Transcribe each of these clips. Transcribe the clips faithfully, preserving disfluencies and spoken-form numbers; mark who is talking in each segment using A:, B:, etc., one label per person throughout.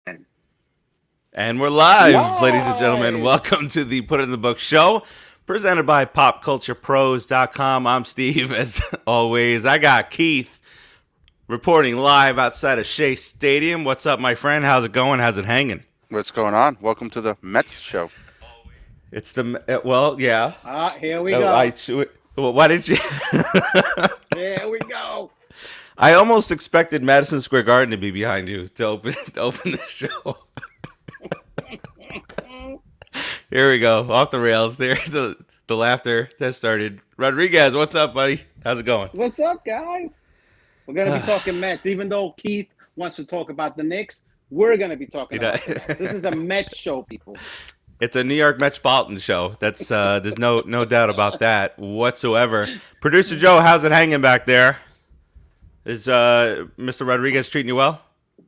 A: And we're live,
B: Live!
A: ladies and gentlemen. Welcome to the Put It in the Book show, presented by pop culture pros dot com. I'm Steve, as always. I got Keith reporting live outside of Shea Stadium. What's up, my friend? How's it going? How's it hanging?
C: What's going on? Welcome to the Mets show.
A: It's the, uh, well, yeah.
B: Ah, here we
A: Oh,
B: go.
A: I, well, why did you?
B: Here we go.
A: I almost expected Madison Square Garden to be behind you to open to open the show. Here we go, off the rails. There, the the laughter has started. Rodriguez, what's up, buddy? How's it going?
B: What's up, guys? We're gonna be talking Mets, even though Keith wants to talk about the Knicks. We're gonna be talking
A: You know-
B: about the Mets. This is the Mets show, people.
A: It's a New York Metropolitan show. That's uh, there's no no doubt about that whatsoever. Producer Joe, how's it hanging back there? Is uh, Mister Rodriguez treating you well?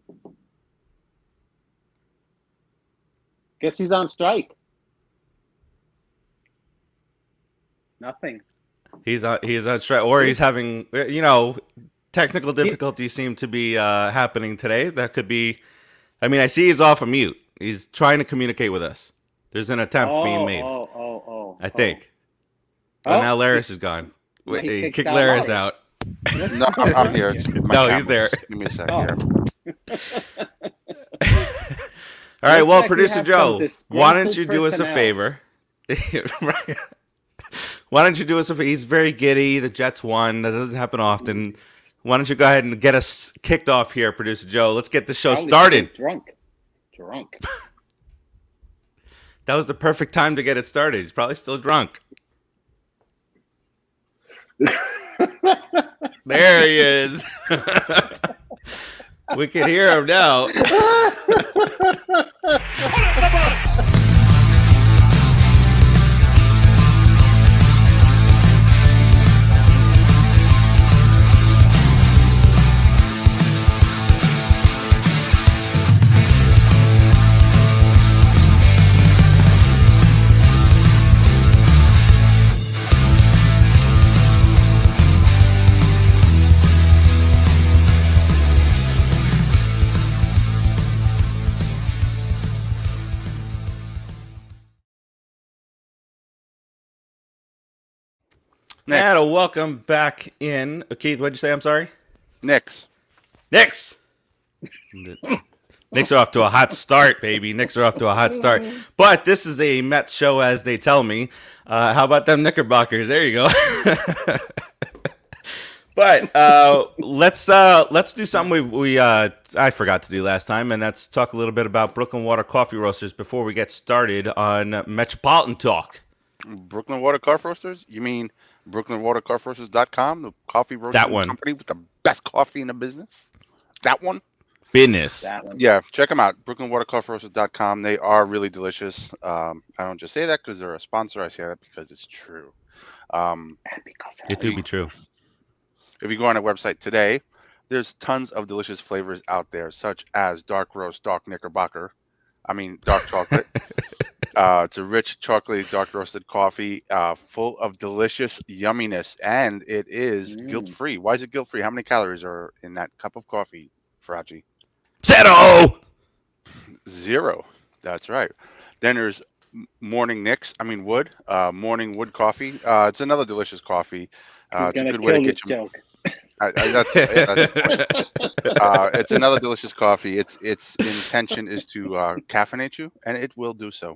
B: Guess he's on strike. Nothing.
A: He's on he's on strike, or he's having you know technical difficulties seem to be uh, happening today. That could be. I mean, I see he's off of mute. He's trying to communicate with us. There's an attempt
B: Oh,
A: being made.
B: oh, oh, oh.
A: I think.
B: Oh.
A: But now Laris is gone.
B: Well,
A: Wait,
B: he
A: he
B: kicked
A: kicked
B: out
A: Laris
B: Laris.
A: out.
C: No, I'm, I'm here. It's my
A: No,
C: camera.
A: he's there.
C: Just give me a sec
B: Oh.
C: here.
A: All right,
B: Looks
A: well,
B: like we
A: producer
B: have
A: Joe,
B: some
A: why don't
B: disgruntled
A: you do us a
B: personnel.
A: favor? Right. Why don't you do us a favor? He's very giddy. The Jets won. That doesn't happen often. Why don't you go ahead and get us kicked off here, producer Joe? Let's get the show
B: Probably
A: started.
B: Drunk. Drunk.
A: That was the perfect time to get it started. He's probably still drunk. There he is. We can hear him now.
C: Next.
A: And a welcome back in. Uh, Keith, what'd you say? I'm sorry?
C: Knicks.
A: Knicks. Knicks are off to a hot start, baby. Knicks are off to a hot start. But this is a Mets show, as they tell me. Uh, how about them Knickerbockers? There you go. But uh, let's uh, let's do something we we uh, I forgot to do last time, and that's talk a little bit about Brooklyn Water Coffee Roasters before we get started on Metropolitan Talk.
C: Brooklyn Water Coffee Roasters? You mean Brooklyn Water Coffee Roasters dot com, the coffee roasting
A: That one.
C: company with the best coffee in the business? That one?
A: Business.
B: That one.
C: Yeah, check them out. Brooklyn Water Coffee Roasters dot com. They are really delicious. Um, I don't just say that because they're a sponsor. I say that because it's true. Um,
B: And because
A: It do be true.
C: If you go on our website today, there's tons of delicious flavors out there, such as dark roast, dark knickerbocker. I mean, dark chocolate. uh, it's a rich chocolate dark roasted coffee, uh, full of delicious yumminess, and it is
B: Mm.
C: guilt-free. Why is it guilt-free? How many calories are in that cup of coffee, Faraji?
A: Zero.
C: Zero. That's right. Then there's M- Morning Nicks. I mean Wood. Uh, Morning Wood Coffee. Uh, it's another delicious coffee. Uh,
B: He's
C: it's a
B: gonna
C: good way to
B: kill
C: get
B: this
C: you.
B: joke.
C: I, I, that's, yeah, that's the point. Uh, it's another delicious coffee. Its its intention is to uh, caffeinate you, and it will do so.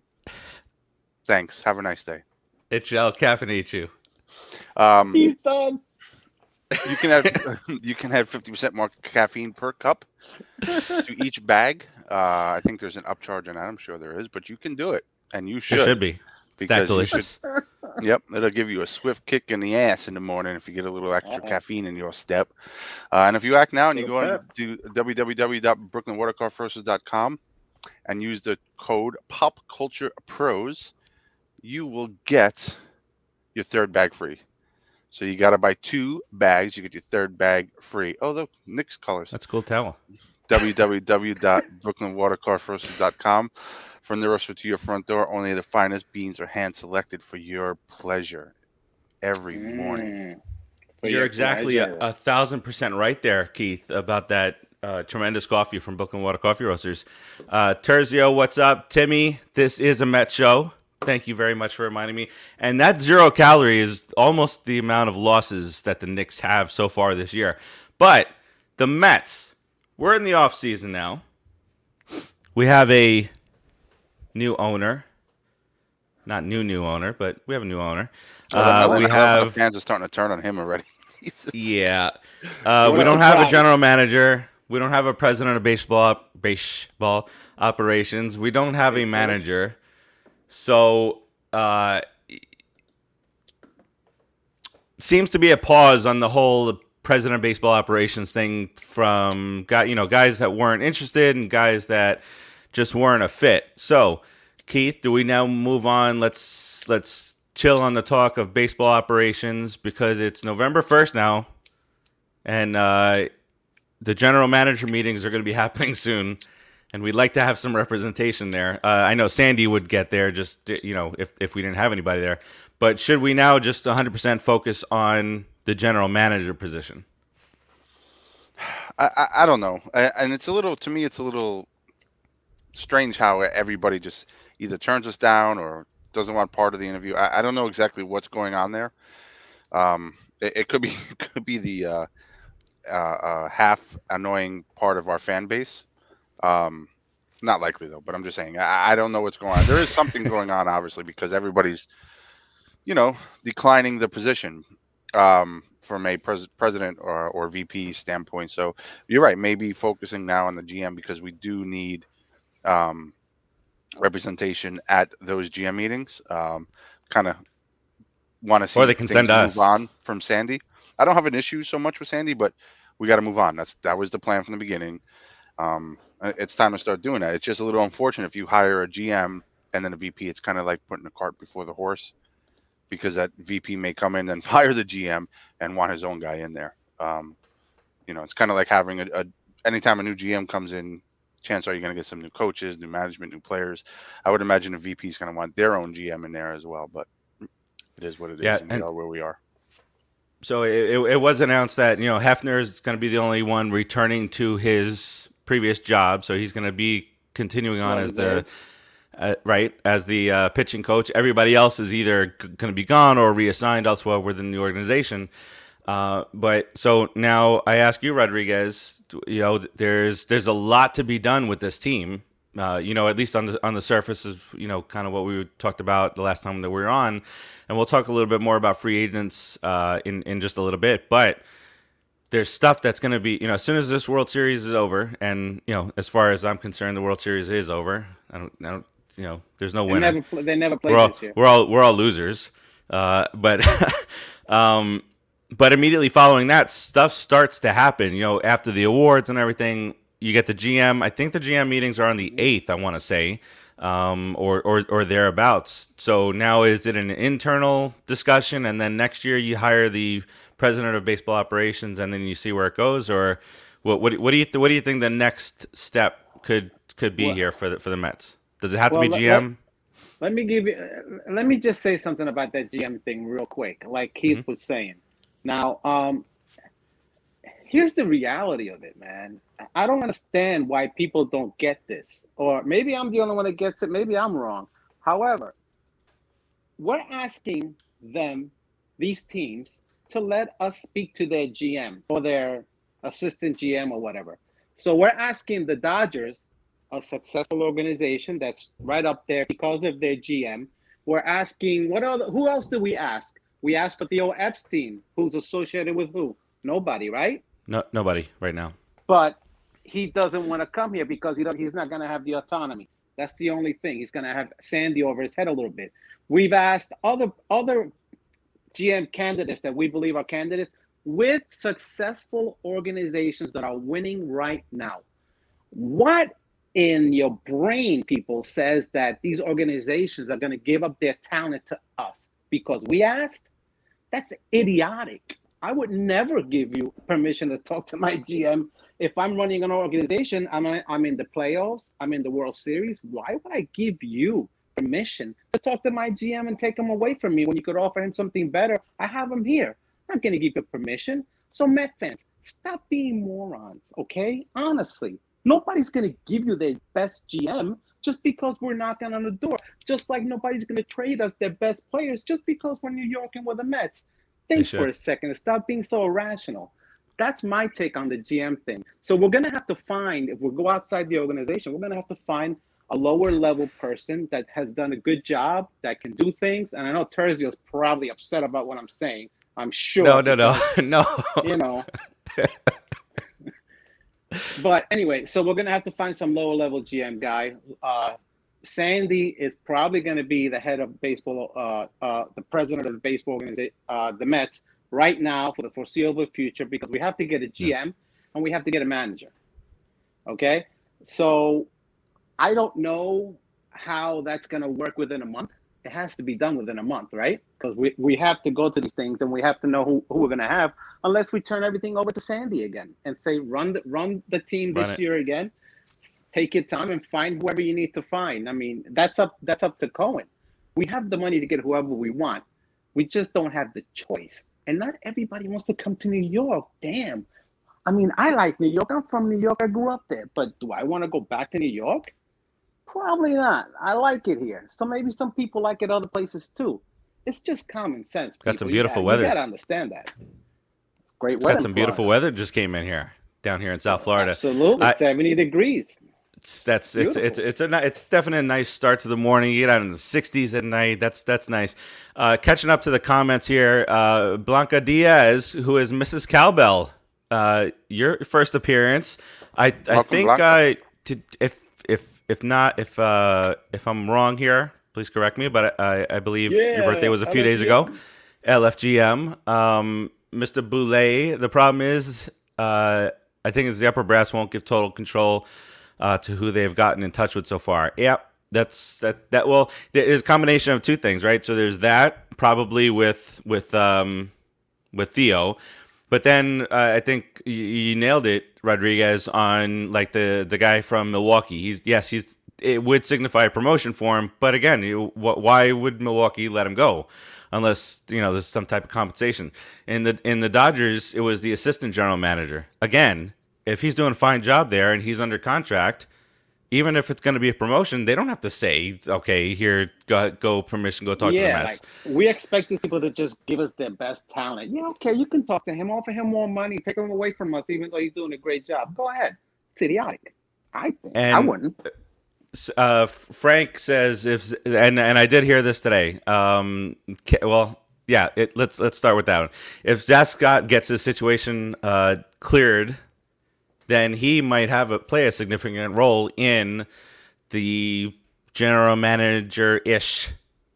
C: Thanks. Have a nice day.
A: It shall caffeinate you.
C: Um,
B: He's done.
C: you can have you can have fifty percent more caffeine per cup to each bag. Uh, I think there's an upcharge on that. I'm sure there is, but you can do it, and you should.
A: It should be. It's that
C: because you
A: delicious.
C: Yep, it'll give you a swift kick in the ass in the morning if you get a little extra
B: Uh-oh.
C: caffeine in your step. Uh, and if you act now and you go
B: Little
C: on to w w w dot brooklyn water coffee roasters dot com and use the code POPCULTUREPROS, you will get your third bag free. So you got to buy two bags, you get your third bag free. Oh, the Knicks colors.
A: That's a cool towel.
C: w w w dot brooklyn water coffee roasters dot com. From the roaster to your front door, only the finest beans are hand selected for your pleasure every morning.
B: Mm. For
A: You're
B: your
A: exactly a,
B: pleasure.
A: a thousand percent right there, Keith, about that uh, tremendous coffee from Brooklyn Water Coffee Roasters. Uh, Terzio, what's up? Timmy, this is a Met show. Thank you very much for reminding me. And that zero calorie is almost the amount of losses that the Knicks have so far this year. But the Mets, we're in the off season now. We have a new owner. Not new, new owner, but we have a new owner.
C: Oh, I
A: Uh,
C: love-
A: we
C: I love how the
A: have,
C: fans are starting to turn on him already. Jesus.
A: yeah. Uh, we
B: What a
A: don't have a
B: surprise.
A: general manager. We don't have a president of baseball op- baseball operations. We don't have a manager. So, uh, seems to be a pause on the whole president of baseball operations thing from guy, you know, guys that weren't interested and guys that just weren't a fit. So, Keith, do we now move on? Let's let's chill on the talk of baseball operations because it's November first now, and uh, the general manager meetings are going to be happening soon. And we'd like to have some representation there. Uh, I know Sandy would get there, just you know, if if we didn't have anybody there. But should we now just one hundred percent focus on the general manager position?
C: I, I I don't know, I, and it's a little to me. It's a little strange how everybody just either turns us down or doesn't want part of the interview. I, I don't know exactly what's going on there. Um, it, it could be could be the uh, uh, uh, half annoying part of our fan base. Um, not likely though, but I'm just saying I, I don't know what's going on. There is something going on, obviously, because everybody's, you know, declining the position um, from a pres- president or, or V P standpoint. So you're right, maybe focusing now on the G M because we do need um, representation at those G M meetings. Um, kind of want to see
A: Or they can
C: things
A: send us.
C: move on from Sandy. I don't have an issue so much with Sandy, but we got to move on. That's that was the plan from the beginning. Um, uh, it's time to start doing that. It's just a little unfortunate if you hire a G M and then a V P. It's kind of like putting the cart before the horse, because that V P may come in and fire the G M and want his own guy in there. Um, you know, it's kind of like having a, a anytime a new G M comes in, chance are you going to get some new coaches, new management, new players. I would imagine a V P is going to want their own G M in there as well. But it is what it is,
A: Yeah,
C: and we
A: and-
C: are where we are.
A: So it, it, it was announced that, you know, Hefner is going to be the only one returning to his previous job. So he's going to be continuing on
B: Well
A: as the,
B: deserved.
A: uh, right, as the uh, pitching coach. Everybody else is either g- going to be gone or reassigned elsewhere within the organization. Uh, but so now I ask you, Rodriguez, you know, there's there's a lot to be done with this team. Uh, you know, at least on the on the surface is, you know, kind of what we talked about the last time that we were on. And we'll talk a little bit more about free agents uh, in, in just a little bit. But there's stuff that's going to be, you know, as soon as this World Series is over, and, you know, as far as I'm concerned, the World Series is over. I don't, I don't you know, there's no
B: They
A: winner.
B: never, pl- they never played
A: We're all,
B: this year.
A: we're all, we're all losers. Uh, but, um, but immediately following that, stuff starts to happen. You know, after the awards and everything, you get the G M. I think the G M meetings are on the eighth, I want to say. Um, or, or or thereabouts. So now is it an internal discussion, and then next year you hire the president of baseball operations, and then you see where it goes, or what? What, what do you th- what do you think the next step could could be
B: Well-
A: here for the for the Mets? Does it have to
B: Well,
A: be
B: let-
A: G M?
B: Let me give you. uh, Let me just say something about that G M thing real quick. Like Keith
A: Mm-hmm.
B: was saying. Now, um, here's the reality of it, man. I don't understand why people don't get this, or maybe I'm the only one that gets it. Maybe I'm wrong. However, we're asking them, these teams, to let us speak to their G M or their assistant G M or whatever. So we're asking the Dodgers, a successful organization that's right up there because of their G M. We're asking what other? Who else do we ask? We asked for Theo Epstein, who's associated with who? Nobody, right?
A: No, nobody right now.
B: But he doesn't want to come here because he don't, he's not going to have the autonomy. That's the only thing. He's going to have Sandy over his head a little bit. We've asked other other G M candidates that we believe are candidates with successful organizations that are winning right now. What in your brain, people, says that these organizations are going to give up their talent to us because we asked? That's idiotic. I would never give you permission to talk to my G M. If I'm running an organization, I'm, I'm in the playoffs, I'm in the World Series, why would I give you permission to talk to my G M and take him away from me when you could offer him something better? I have him here. I'm not going to give you permission. So Met fans, Stop being morons, okay? Honestly, nobody's going to give you their best G M just because we're knocking on the door. Just like nobody's going to trade us their best players just because we're New York and we're the Mets. Think for a second and stop being so irrational. That's my take on the G M thing. So we're going to have to find, if we go outside the organization, we're going to have to find a lower level person that has done a good job, that can do things. And I know Terzio's probably upset about what I'm saying. I'm sure.
A: No, no, no, no.
B: You know. But anyway, so we're going to have to find some lower level G M guy. Uh, Sandy is probably going to be the head of baseball, uh, uh, the president of the baseball organization, uh, the Mets, right now for the foreseeable future, because we have to get a G M and we have to get a manager. Okay? So I don't know how that's going to work within a month. It has to be done within a month, right? Because we, we have to go to these things and we have to know who, who we're going to have, unless we turn everything over to Sandy again and say, run the, run the team this
A: Run
B: year again. Take your time and find whoever you need to find. I mean, that's up that's up to Cohen. We have the money to get whoever we want. We just don't have the choice. And not everybody wants to come to New York. Damn. I mean, I like New York. I'm from New York. I grew up there. But do I want to go back to New York? Probably not. I like it here. So maybe some people like it other places too. It's just common sense. People.
A: Got some beautiful
B: you
A: weather.
B: You got to understand that. Great weather.
A: Got some beautiful weather just came in here, down here in South Florida.
B: Absolutely.
A: I,
B: seventy degrees.
A: It's, that's it's it's it's a it's definitely a nice start to the morning. You get out in the sixties at night. That's that's nice. Uh, catching up to the comments here, uh, Blanca Diaz, who is Missus Cowbell, uh, your first appearance. I I
C: Welcome,
A: think uh, to, if if if not if uh, if I'm wrong here, please correct me. But I I believe
B: yeah,
A: your birthday was a few
B: L F G M.
A: days ago. L F G M, um, Mister Boulay. The problem is, uh, I think it's the upper brass won't give total control Uh, to who they've gotten in touch with so far. Yeah, that's that. That well, there's a combination of two things, right? So there's that probably with with um, with Theo, but then uh, I think you, you nailed it, Rodriguez, on like the the guy from Milwaukee. He's yes, he's it would signify a promotion for him, but again, you, wh- why would Milwaukee let him go? Unless you know there's some type of compensation. In the in the Dodgers, it was the assistant general manager again. If he's doing a fine job there and he's under contract, even if it's going to be a promotion, they don't have to say, okay, here, go, go permission, go talk
B: yeah,
A: to the Mets.
B: Like, we expect these people to just give us their best talent. Yeah, okay, you can talk to him, offer him more money, take him away from us, even though he's doing a great job. Go ahead. It's idiotic. I think.
A: And,
B: I wouldn't.
A: Uh, Frank says, if and and I did hear this today. Um, well, yeah, it, let's let's start with that one. If Zach Scott gets his situation uh, cleared, then he might have a play a significant role in the general manager-ish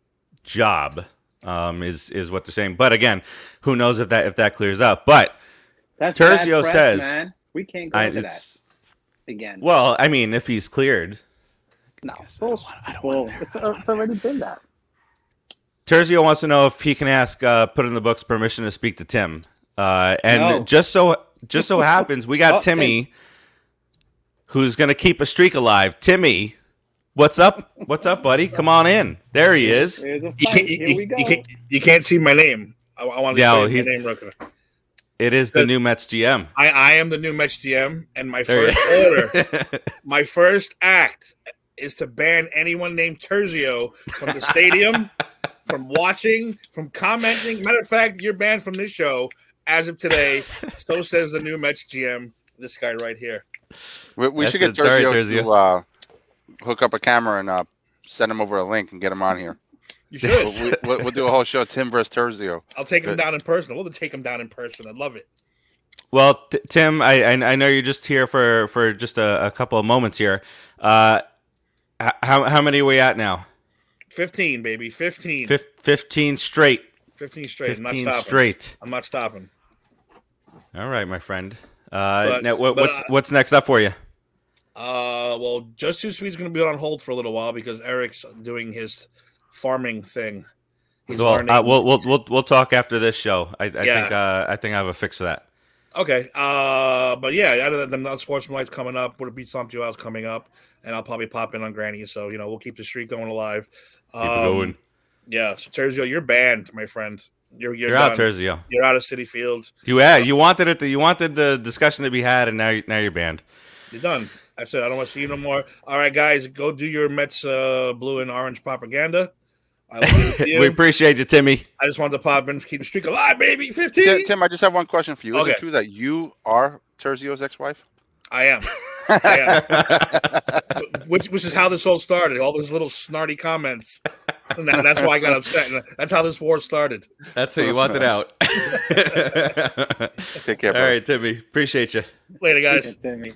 A: job, um, is is what they're saying. But again, who knows if that if that clears up. But
B: That's
A: Terzio
B: bad press,
A: says,
B: man. We can't go
A: I,
B: into
A: it's,
B: that again.
A: well, I mean, if he's cleared.
B: No,
A: I don't want, I don't
B: well,
A: want
B: it's, it's already been that.
A: Terzio wants to know if he can ask, uh, put in the books, permission to speak to Tim. Uh, and
B: No.
A: just so just so happens, we got
B: Oh,
A: Timmy, Tim. who's going to keep a streak alive. Timmy, what's up? What's up, buddy? Come on in. There he is.
B: There's a
D: You
B: fight.
D: can't,
B: Here
D: you,
B: we go.
D: you can't, you can't see my name. I, I want to
A: Yeah,
D: say
A: well,
D: my
A: he's-
D: name real quick.
A: It is the new Mets G M.
D: I, I am the new Mets G M, and my
A: There
D: first
A: you-
D: order, my first act is to ban anyone named Terzio from the stadium, from watching, from commenting. Matter of fact, you're banned from this show as of today. So says the new Mets G M, this guy right here.
C: We, we
A: That's
C: should get
A: it. Sorry,
C: Terzio
A: Terzio.
C: to uh, hook up a camera and uh, send him over a link and get him on here.
D: You should.
C: We'll, we, we'll, we'll do a whole show, Tim versus Terzio.
D: I'll take him
C: Good.
D: down in person. We'll take him down in person. I love it.
A: Well, t- Tim, I, I I know you're just here for, for just a, a couple of moments here. Uh, h- how how many are we at now?
D: Fifteen, baby, fifteen.
A: Fif- Fifteen straight.
D: Fifteen straight. I'm not
A: Fifteen
D: stopping.
A: straight.
D: I'm not stopping.
A: All right, my friend. Uh,
D: But-
A: now, what,
D: but,
A: what's
D: uh,
A: what's next up for you?
D: Uh, well, Just Too Sweet's going to be on hold for a little while because Eric's doing his farming thing. He's
A: Well,
D: learning.
A: uh, we'll we'll we'll we'll talk after this show. I, I
D: Yeah.
A: think uh, I think I have a fix for that.
D: Okay. Uh, but yeah, other than the Sportsmanlight's coming up, Would It Be Something Else coming up, and I'll probably pop in on Granny. So you know, we'll keep the streak going alive.
A: Keep it
D: Um,
A: going.
D: Yeah. So Terzio, you're banned, my friend. You're you're,
A: You're out,
D: done.
A: Terzio.
D: You're out of Citi Field.
A: You yeah, you wanted it. To, you wanted the discussion to be had, and now you- now you're banned.
D: You're done. I said I don't want to see you no more. All right, guys, go do your Mets uh, blue and orange propaganda. I love you.
A: We appreciate you, Timmy.
D: I just wanted to pop in, keep the streak alive, baby. Fifteen.
C: Tim, Tim, I just have one question for you. Is
D: Okay.
C: it true that you are Terzio's ex-wife?
D: I am. I am. which which is how this all started. All those little snarty comments. And that, that's why I got upset. And that's how this war started.
A: That's who you wanted out.
C: Take care,
A: All
C: bro.
A: right, Timmy. Appreciate you.
D: Later, guys.
B: Timmy.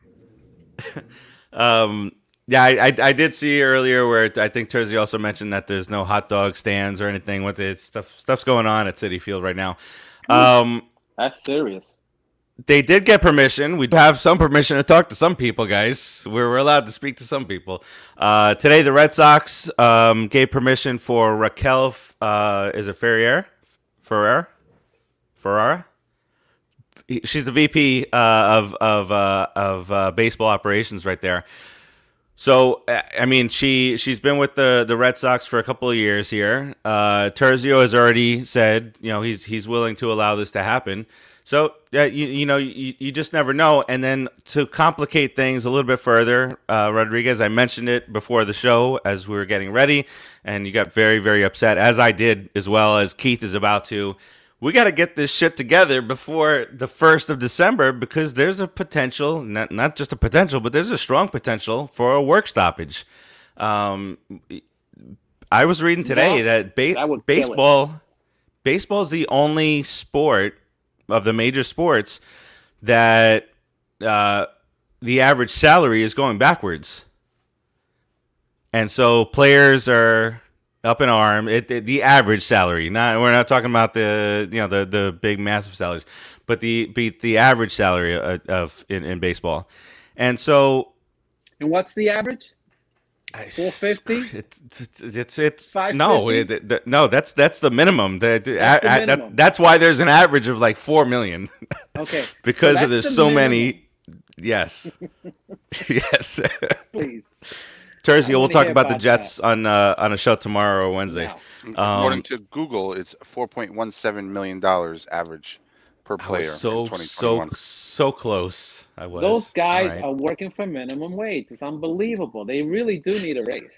A: Um, yeah, I, I I did see earlier where I think Terzio also mentioned that there's no hot dog stands or anything with it. Stuff stuff's going on at Citi Field right now. Um,
B: That's serious.
A: they did get permission. We have some permission to talk to some people, guys. We're, we're allowed to speak to some people. Uh, today, the Red Sox um, gave permission for Raquel. Uh, is it Ferrier? Ferrer? Ferrara? She's the V P uh, of of uh, of uh, baseball operations right there. So I mean, she she's been with the, the Red Sox for a couple of years here. Uh, Terzio has already said, you know, he's he's willing to allow this to happen. So yeah, you you know, you, you just never know. And then to complicate things a little bit further, uh, Rodriguez, I mentioned it before the show as we were getting ready, and you got very very upset, as I did, as well as Keith is about to. We got to get this shit together before the first of December because there's a potential, not, not just a potential, but there's a strong potential for a work stoppage. Um, I was reading today
B: That-
A: that, ba-
B: that would kill it.
A: baseball, baseball is the only sport of the major sports that uh, the average salary is going backwards. And so players are up in arm. It, it the average salary. Not we're not talking about the you know the the big massive salaries, but the the, the average salary of, of in, in baseball. And so
B: And what's the average? four fifty?
A: It's it's it's, it's
B: five
A: no
B: fifty?
A: it, it- no that's that's the minimum. The, the-
B: That's the
A: I- I- that-
B: minimum.
A: that's why there's an average of like four million
B: Okay.
A: because
B: So
A: of there's
B: that's
A: so
B: the
A: many. Yes, yes.
B: Please.
A: Terzio, we'll
B: wanna
A: talk
B: hear
A: about the
B: about
A: Jets on uh, on a show tomorrow or Wednesday.
B: Now,
C: According
A: Um,
C: to Google, it's four point one seven million dollars average per
A: I
C: player
A: was so
C: in twenty
A: so
C: twenty-one.
A: so close. I was.
B: those guys
A: All right.
B: are working for minimum wage. It's unbelievable. They really do need a raise.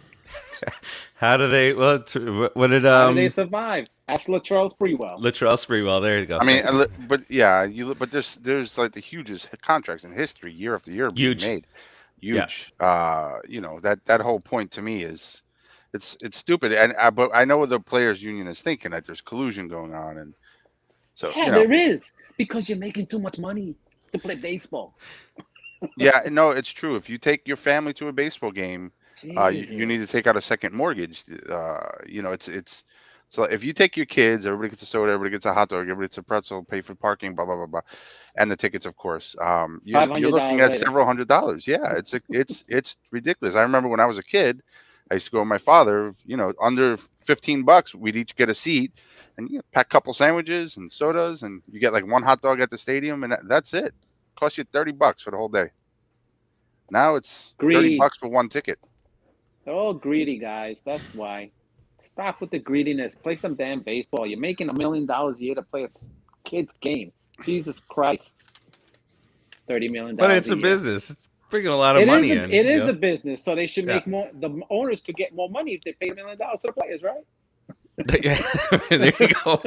A: How do they? Well, t- what did
B: How
A: um
B: do they survive? Ask Latrell Sprewell.
A: Latrell Sprewell? There you go.
C: I mean, a li- but yeah, you look, but there's there's like the hugest contracts in history, year after year, being
A: Huge.
C: made. Huge. Uh, you know that that whole point to me is, it's it's stupid. And I, but I know what the players' union is thinking, that there's collusion going on, and so
B: Yeah,
C: you know,
B: there is. Because you're making too much money to play baseball.
C: yeah, no, it's true. If you take your family to a baseball game, uh, you, you need to
B: Jesus.
C: take out a second mortgage. Uh, you know, it's it's so if you take your kids, everybody gets a soda, everybody gets a hot dog, everybody gets a pretzel, pay for parking, blah blah blah blah, and the tickets, of course. Um, you're, you're looking
B: five hundred dollars
C: at
B: later.
C: several hundred dollars. Yeah, it's a, it's it's ridiculous. I remember when I was a kid, I used to go with my father. You know, under fifteen bucks, we'd each get a seat, and you know, pack a couple sandwiches and sodas, and you get like one hot dog at the stadium, and that, that's it. Cost you thirty bucks for the whole day. Now it's thirty
B: Greed.
C: bucks for one ticket.
B: They're all greedy, guys. That's why. Stop with the greediness. Play some damn baseball. You're making a million dollars a year to play a s- kid's game. Jesus Christ. Thirty million dollars.
A: but it's a
B: year.
A: business. It's bringing a lot of
B: It
A: money
B: is a,
A: in.
B: it
A: you
B: is
A: know?
B: a business, so they should
A: Yeah.
B: make more. The owners could get more money if they pay a million dollars to the players, right?
A: Yeah, there you go.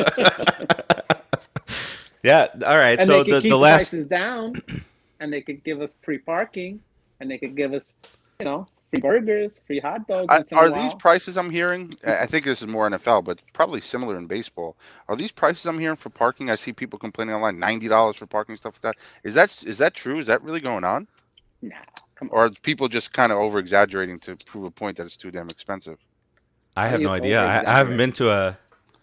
A: Yeah. All right.
B: And
A: so
B: they could
A: the
B: keep
A: the
B: the
A: last
B: prices down, and they could give us free parking, and they could give us, you know, free burgers, free hot dogs.
C: I,
B: once in a
C: are
B: while.
C: these prices I'm hearing? I I think this is more N F L, but probably similar in baseball. Are these prices I'm hearing for parking? I see people complaining online, ninety dollars for parking, stuff like that. Is that is that true? Is that really going on,
B: Nah, come on.
C: or are people just kind of over exaggerating to prove a point that it's too damn expensive?
A: I
B: How
A: have
B: do
A: no
B: you
A: idea. I, I
B: over-exaggerate?
A: haven't been to a.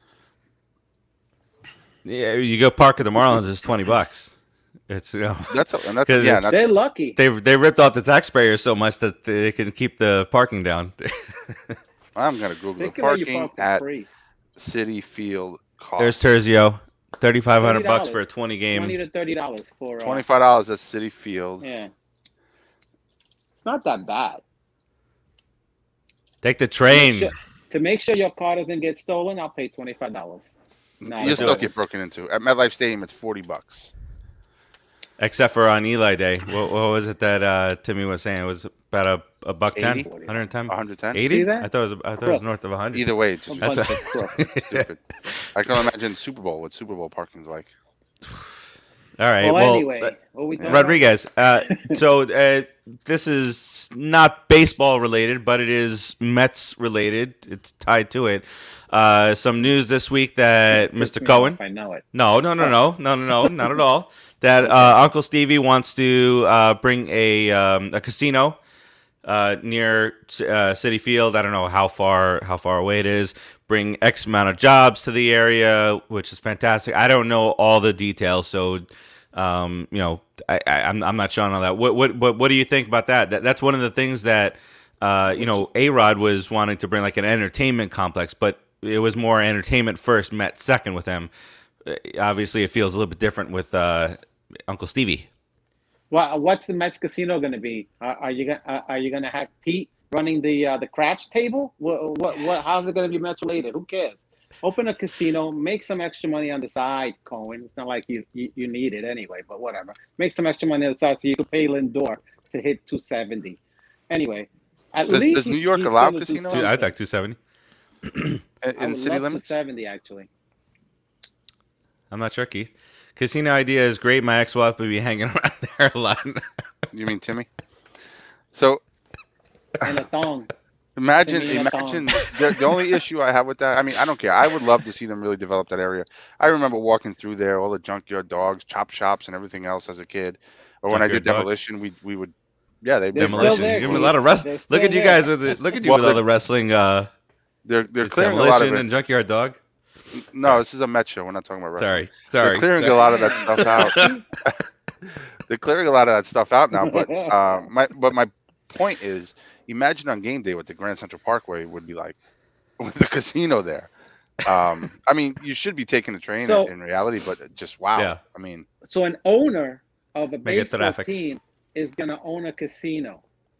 A: Yeah, you go park at the Marlins. It's twenty bucks. It's you know
C: That's a, and that's
A: 'Cause
C: yeah.
A: it's-
C: That's,
B: They're lucky.
A: they they ripped off the taxpayers so much that they can keep the parking down.
C: I'm gonna Google
B: They
C: the
B: can let you
C: parking
B: park for
C: at
B: free.
C: City Field cost.
A: There's Terzio, thirty five hundred bucks
B: $30.
A: for a twenty
B: Twenty
A: game.
B: to thirty dollars for uh,
C: Twenty five dollars at City Field.
B: Yeah, it's not that bad.
A: Take the
B: To make
A: train.
B: sure- To make sure your car doesn't get stolen, I'll pay twenty five dollars. Not
C: You'll
B: at
C: still
B: all.
C: get broken into. At MetLife Stadium, it's forty bucks.
A: Except for on Eli Day. What, what was it that uh, Timmy was saying? It was about a, a buck ten?
C: eighty?
A: one hundred ten?
C: one hundred ten.
B: See
A: eighty?
B: that?
A: I thought it was, I thought it was north of one hundred.
C: Either way, it's
B: A
C: just
B: bunch
A: That's
B: of crooks.
C: stupid. I can imagine Super Bowl. What Super Bowl parking's like.
A: All right.
B: Well,
A: Well,
B: anyway,
A: uh,
B: what we talking
A: Rodriguez. Uh, so uh, this is not baseball related, but it is Mets related. It's tied to it. Uh, some news this week that
B: about?
A: Mister Cohen.
B: I know it.
A: No, no, no, no, no, no, no, not at all. That uh, Uncle Stevie wants to uh, bring a um, a casino uh, near uh, City Field. I don't know how far how far away it is. Bring X amount of jobs to the area, which is fantastic. I don't know all the details, so um, you know, I, I, I'm I'm not sure on all that. What what what what do you think about that? that that's one of the things that uh, you know, A-Rod was wanting to bring, like an entertainment complex, but it was more entertainment first, Met second with him. Obviously, it feels a little bit different with uh, Uncle Stevie.
B: Well, what's the Mets casino going to be? Are, are you gonna are, are you going to have Pete running the uh, the craps table? What what, what how's it going to be Mets related? Who cares? Open a casino, make some extra money on the side, Cohen. It's not like you, you, you need it anyway, but whatever. Make some extra money on the side so you can pay Lindor to hit two seventy. Anyway, at
C: Does-
B: least
C: does New
B: he's-
C: York
B: he's
C: allow
B: gonna do
C: casinos?
A: Dude, I
B: something.
A: thought two seventy.
C: In,
B: I
C: in
B: would
C: city
B: love
C: limits?
B: two seventy actually.
A: I'm not sure, Keith. Casino idea is great. My ex will have to be hanging around there a lot.
C: You mean Timmy? So
B: And a thong.
C: imagine,
B: Timmy and a
C: imagine the, the only issue I have with that. I mean, I don't care. I would love to see them really develop that area. I remember walking through there, all the junkyard dogs, chop shops, and everything else as a kid. Or when I
A: Junkyard
C: did
A: dog.
C: demolition, we we would, yeah, they
B: They're still
A: Demolition.
B: there,
A: You give me a
B: Keith.
A: lot of rest.
B: They're
A: Look
B: still
A: at you
B: there.
A: guys with it. Look at you
C: Well,
A: with all
C: they're-
A: the wrestling. Uh,
C: they're they're
A: with
C: clearing a lot of
A: demolition
C: it.
A: and junkyard dog.
C: No, this is a Met show. We're not talking about wrestling.
A: Sorry, sorry.
C: They're clearing
A: sorry.
C: a lot of that stuff out. They're clearing a lot of that stuff out now. But uh, my but my point is, imagine on game day what the Grand Central Parkway would be like with the casino there. Um, I mean, you should be taking the train
B: So-
C: in, in reality, but just wow.
A: Yeah.
C: I mean,
B: So an owner of a
A: Make it
B: baseball
A: traffic.
B: team is going to own a casino.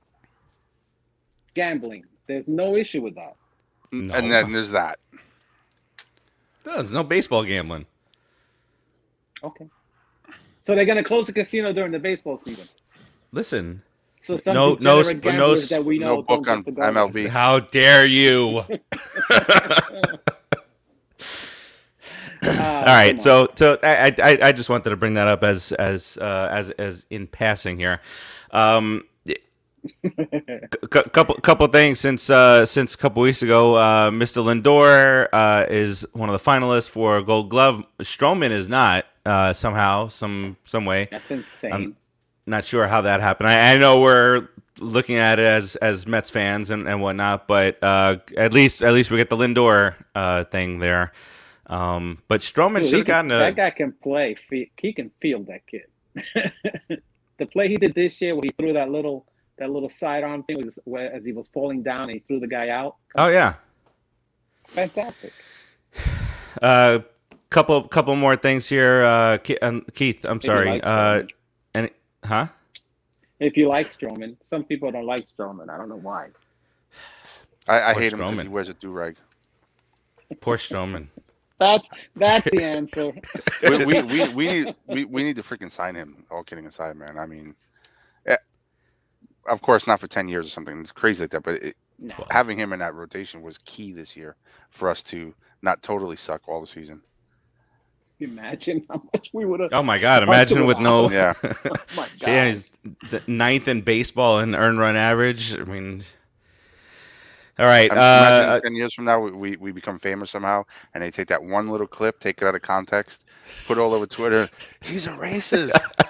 B: Gambling. There's no issue with that.
C: n-
A: No.
C: and then there's that.
A: There's no baseball gambling.
B: Okay. So they're going to close the casino during the baseball season.
A: Listen,
B: So some
A: No- no
B: degenerate
A: sp- no
B: gamblers
A: s-
B: that we know
C: No
B: don't
C: book
B: get
C: on
B: to go
C: M L B.
A: how dare you?
B: Uh,
A: All right,
B: come on.
A: so so I, I I just wanted to bring that up as as uh, as as in passing here. Um, c- couple couple things since uh, since a couple weeks ago, uh, Mister Lindor uh, is one of the finalists for a Gold Glove. Stroman is not uh, somehow some some way.
B: That's insane.
A: Um, Not sure how that happened. I, I know we're looking at it as as Mets fans and, and whatnot, but uh, at least at least we get the Lindor uh, thing there. Um, but Stroman
B: Dude,
A: should
B: he
A: have
B: can-
A: gotten a.
B: that guy can play. Fe- He can field that kid. The play he did this year, where he threw that little that little sidearm thing, was where as he was falling down, and he threw the guy out.
A: Oh yeah.
B: Fantastic.
A: Uh, couple couple more things here. Uh, Ke- um, Keith, I'm
B: If you
A: sorry.
B: like
A: Uh,
B: Stroman.
A: and huh?
B: If you like Stroman, some people don't like Stroman. I don't know why.
C: I, I
A: Poor
C: hate him because
A: Stroman.
C: he wears a do rag.
A: Poor Stroman.
B: That's that's the answer.
C: we, we, we, we need we, we need to freaking sign him. All kidding aside, man. I mean, eh, of course, not for ten years or something. It's crazy like that, but it,
B: No.
C: having him in that rotation was key this year for us to not totally suck all the season.
B: Imagine how much we would have.
A: Oh my God! Imagine with no.
C: Yeah.
B: Oh my God.
A: Yeah, he's the ninth in baseball in earned run average. I mean. All right.
C: I mean, imagine
A: Uh,
C: ten years from now, we, we, we become famous somehow, and they take that one little clip, take it out of context, put it all over Twitter. He's a racist.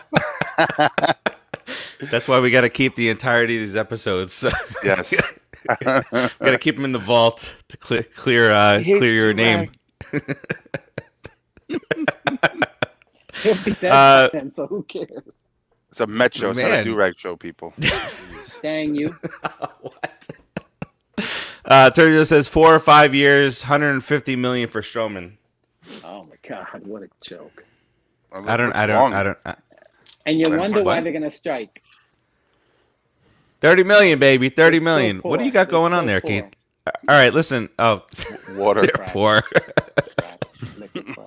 A: That's why we got to keep the entirety of these episodes.
C: Yes.
A: We got to keep them in the vault to clear clear uh,
C: He hates
A: clear your
C: do-rag.
A: name.
B: He'll be dead
A: Uh,
B: by then, so who cares?
C: It's a Met show. It's not
A: Man.
C: a do-rag show, people. Jeez.
B: Dang you.
A: What? Uh, Turner says four or five years, one hundred fifty million for Stroman.
B: Oh my God, what a joke.
A: I don't,
C: What's
A: I don't,
C: wrong?
A: I don't. I,
B: And you
C: What?
B: wonder why
A: What?
B: they're gonna strike.
A: thirty million, baby, thirty
B: They're so
A: million. What do you
B: poor.
A: got going
B: They're
A: on
B: so
A: there,
B: poor.
A: Keith? All right, listen. Oh,
C: Water.
A: they're poor.
B: Crap. Liquid crap.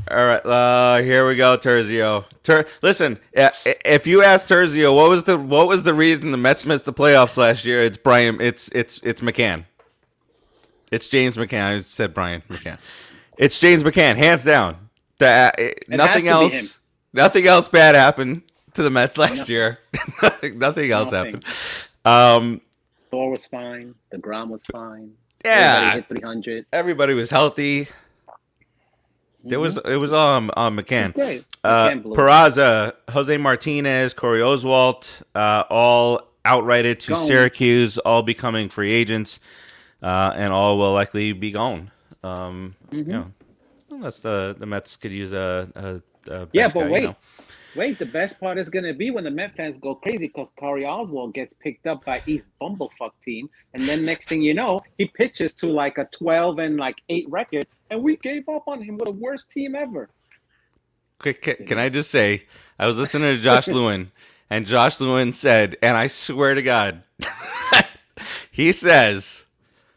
A: All right, uh, here we go, Terzio. Ter- Listen, if you ask Terzio what was the what was the reason the Mets missed the playoffs last year, it's Brian. It's it's it's McCann. It's James McCann. I said Brian McCann. It's James McCann, hands down. The, uh, nothing else. Nothing else bad happened to the Mets last nothing. year. nothing, nothing else nothing. happened. Um,
B: Thor was fine. DeGrom was fine.
A: Yeah,
B: everybody hit three hundred.
A: Everybody was healthy. It was it was all on, on McCann. Uh, Peraza, Jose Martinez, Corey Oswalt, uh, all outrighted to gone. Syracuse, all becoming free agents, uh, and all will likely be gone. Um, mm-hmm. You know, unless the the Mets could use a, a, a
B: yeah, but
A: guy,
B: wait,
A: you know.
B: wait. The best part is going to be when the Met fans go crazy because Corey Oswalt gets picked up by East Bumblefuck team, and then next thing you know, he pitches to like a twelve and like eight record. And we gave up on him with the worst team ever.
A: Quick, can, can I just say, I was listening to Josh Lewin, and Josh Lewin said, and I swear to God, he says,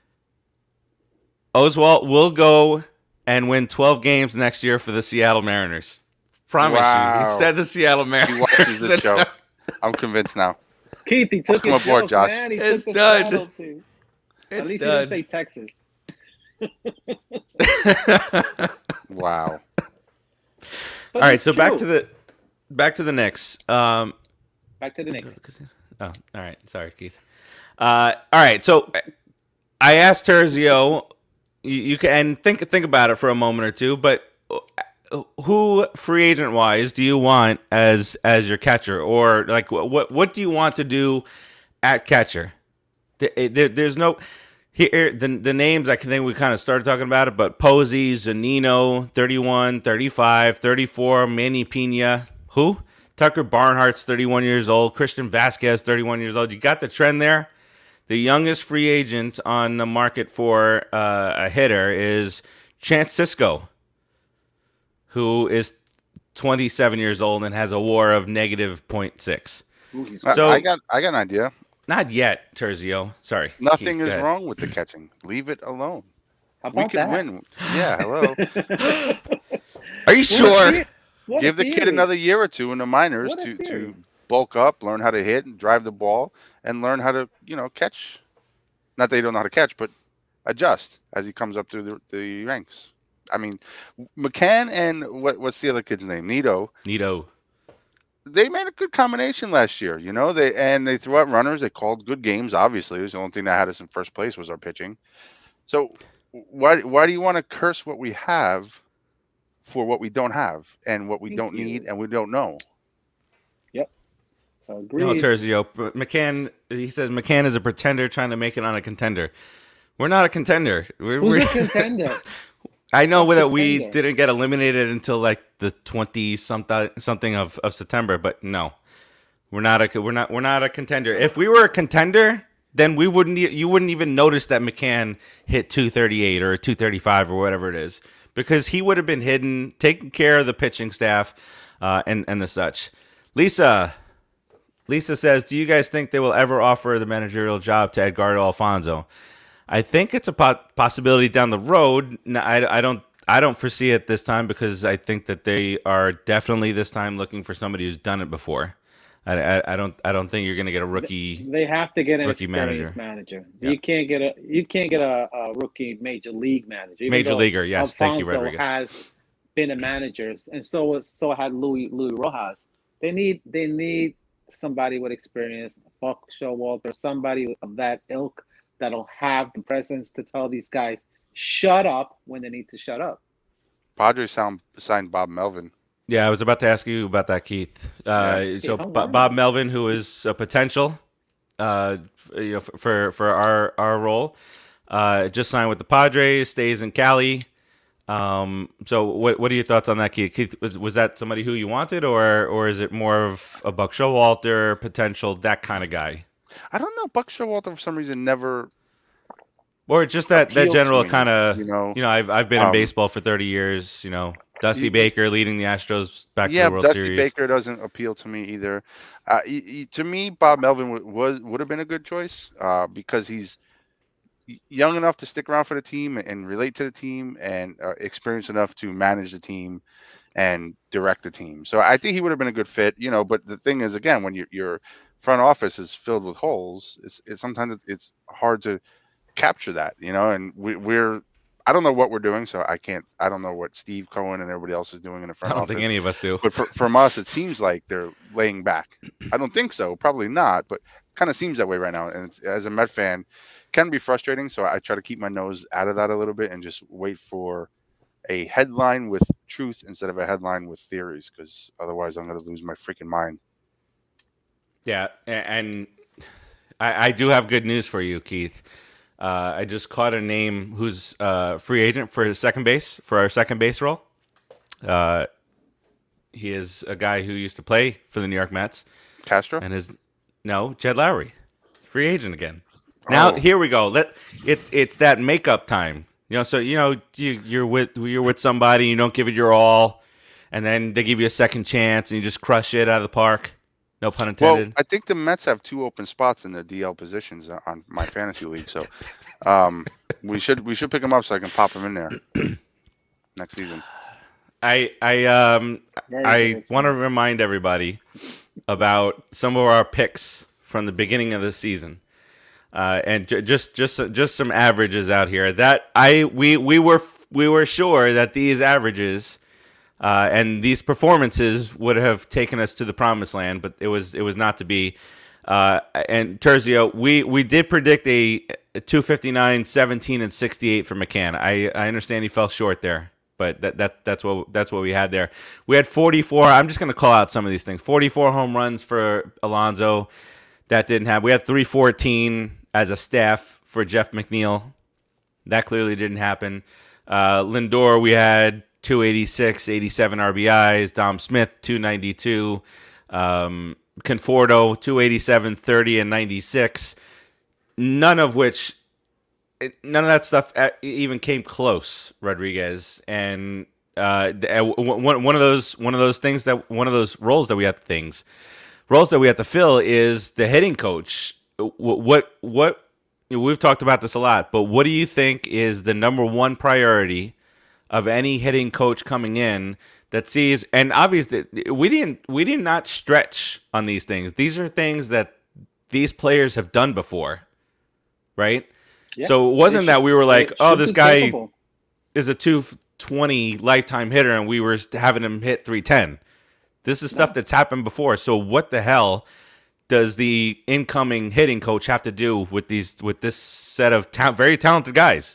A: Oswalt will go and win twelve games next year for the Seattle Mariners. Promise
C: wow.
A: you. He said the Seattle Mariners.
C: He watches this show. I'm convinced now.
B: Keith, he took
C: Welcome
B: his
C: aboard,
B: joke,
C: Josh.
B: man. He
A: it's
B: took the
A: done.
B: It's
A: At
B: least
A: done.
B: he didn't say Texas.
C: Wow.
A: All right, so true. back to the back to the Knicks. Um,
B: back to the Knicks.
A: Oh, all right. Sorry, Keith. Uh, all right, so I asked Terzio, you, you can and think think about it for a moment or two, but who free agent wise do you want as as your catcher, or like what what do you want to do at catcher? There, there, there's no. Here, the, the names, I can think we kind of started talking about it, but Posey, Zunino, thirty-one, thirty-five, thirty-four, Manny Pena. Who? Tucker Barnhart's thirty-one years old. Christian Vasquez, thirty-one years old. You got the trend there? The youngest free agent on the market for uh, a hitter is Chance Sisco, who is twenty-seven years old and has a WAR of negative point six.
C: So I got I got an idea.
A: Not yet, Terzio. Sorry.
C: Nothing
A: Keith,
C: is wrong with the catching. Leave it alone.
B: How about
C: we can
B: that?
C: win. Yeah, hello.
A: Are you sure?
C: Give the kid another year or two in the minors to, to bulk up, learn how to hit and drive the ball, and learn how to, you know, catch. Not that you don't know how to catch, but adjust as he comes up through the, the ranks. I mean, McCann and what what's the other kid's name? Nito.
A: Nito.
C: They made a good combination last year, you know. They and they threw out runners. They called good games. Obviously, it was the only thing that had us in first place was our pitching. So, why why do you want to curse what we have for what we don't have and what we Thank don't you. need and we don't know?
B: Yep, agreed.
A: No, Terzio. McCann. He says McCann is a pretender trying to make it on a contender. We're not a contender. We're,
B: Who's
A: we're...
B: a contender?
A: I know that we didn't get eliminated until like the twenty something something of, of September, but no, we're not a we're not we're not a contender. If we were a contender, then we wouldn't you wouldn't even notice that McCann hit two thirty-eight or two thirty-five or whatever it is, because he would have been hidden, taking care of the pitching staff, uh, and and the such. Lisa, Lisa says, do you guys think they will ever offer the managerial job to Edgardo Alfonso? I think it's a po- possibility down the road. No, I, I don't I don't foresee it this time because I think that they are definitely this time looking for somebody who's done it before. I, I, I don't I don't think you're going to get a rookie.
B: They have to get an
A: rookie
B: experienced
A: manager.
B: manager. Yeah. You can't get a you can't get a, a rookie major league manager. Even
A: major leaguer, yes.
B: Alfonso
A: Thank you, Rodriguez.
B: Has been a manager, and so was so had Louis Louis Rojas. They need they need somebody with experience, Buck Showalter, somebody of that ilk, that'll have the presence to tell these guys, shut up when they need to shut up.
C: Padres sound, signed Bob Melvin.
A: Yeah, I was about to ask you about that, Keith. Uh, yeah. So B- Bob Melvin, who is a potential uh, you know, for for our, our role, uh, just signed with the Padres, stays in Cali. Um, so what what are your thoughts on that, Keith? Keith was, was that somebody who you wanted, or or is it more of a Buck Showalter, potential, that kind of guy?
C: I don't know. Buck Showalter for some reason never,
A: or just that, that general kind of,
C: you know.
A: You know, I've I've been
C: um,
A: in baseball for thirty years. You know, Dusty you, Baker leading the Astros back
C: yeah,
A: to the World
C: Dusty
A: Series.
C: Yeah, Dusty Baker doesn't appeal to me either. Uh, he, he, to me, Bob Melvin was would have been a good choice uh, because he's young enough to stick around for the team and relate to the team, and uh, experienced enough to manage the team and direct the team. So I think he would have been a good fit, you know. But the thing is, again, when your your front office is filled with holes, it's, it's sometimes it's, it's hard to capture that, you know. And we, we're I don't know what we're doing, so I can't. I don't know what Steve Cohen and everybody else is doing in the
A: I
C: front
A: don't
C: office.
A: think any of us do.
C: But for, from us, it seems like they're laying back. I don't think so. Probably not. But kind of seems that way right now. And it's, as a Met fan, can be frustrating. So I try to keep my nose out of that a little bit and just wait for a headline with truth instead of a headline with theories, because otherwise I'm going to lose my freaking mind.
A: Yeah, a- and I, I do have good news for you, Keith. Uh, I just caught a name who's uh, free agent for second base, for our second base role. Uh, he is a guy who used to play for the New York Mets.
C: Castro?
A: And his no, Jed Lowry, free agent again. Now
C: Oh.
A: here we go. Let it's it's that makeup time. You know, so you know you, you're with you're with somebody, you don't give it your all, and then they give you a second chance, and you just crush it out of the park. No pun intended.
C: Well, I think the Mets have two open spots in their D L positions on my fantasy league, so um, we should we should pick them up so I can pop them in there next season.
A: I I um
B: Very
A: I
B: good.
A: want to remind everybody about some of our picks from the beginning of the season, uh, and j- just just just some averages out here. That I we we were we were sure that these averages uh, and these performances would have taken us to the promised land, but it was it was not to be. Uh, and Terzio, we we did predict a, a two fifty-nine, seventeen, and sixty-eight for McCann. I I understand he fell short there. But that, that that's what that's what we had there. We had forty-four. I'm just going to call out some of these things. forty-four home runs for Alonso. That didn't happen. We had three fourteen as a staff for Jeff McNeil. That clearly didn't happen. Uh, Lindor, we had two eighty-six, eighty-seven R B Is. Dom Smith, two ninety-two. Um, Conforto, two eighty-seven, thirty, and ninety-six. None of which... It, none of that stuff even came close, Rodriguez, and uh, one one of those one of those things that one of those roles that we have to things roles that we have to fill is the hitting coach. What what, what we've talked about this a lot, but what do you think is the number one priority of any hitting coach coming in that sees? And obviously, we didn't we did not stretch on these things. These are things that these players have done before, right?
B: Yeah.
A: So it wasn't
B: They
A: that we were
B: should-
A: like,
B: they
A: oh,
B: should
A: this
B: be
A: guy
B: capable.
A: is a two twenty lifetime hitter, and we were having him hit three ten. This is stuff that's happened before. So what the hell does the incoming hitting coach have to do with these with this set of ta- very talented guys?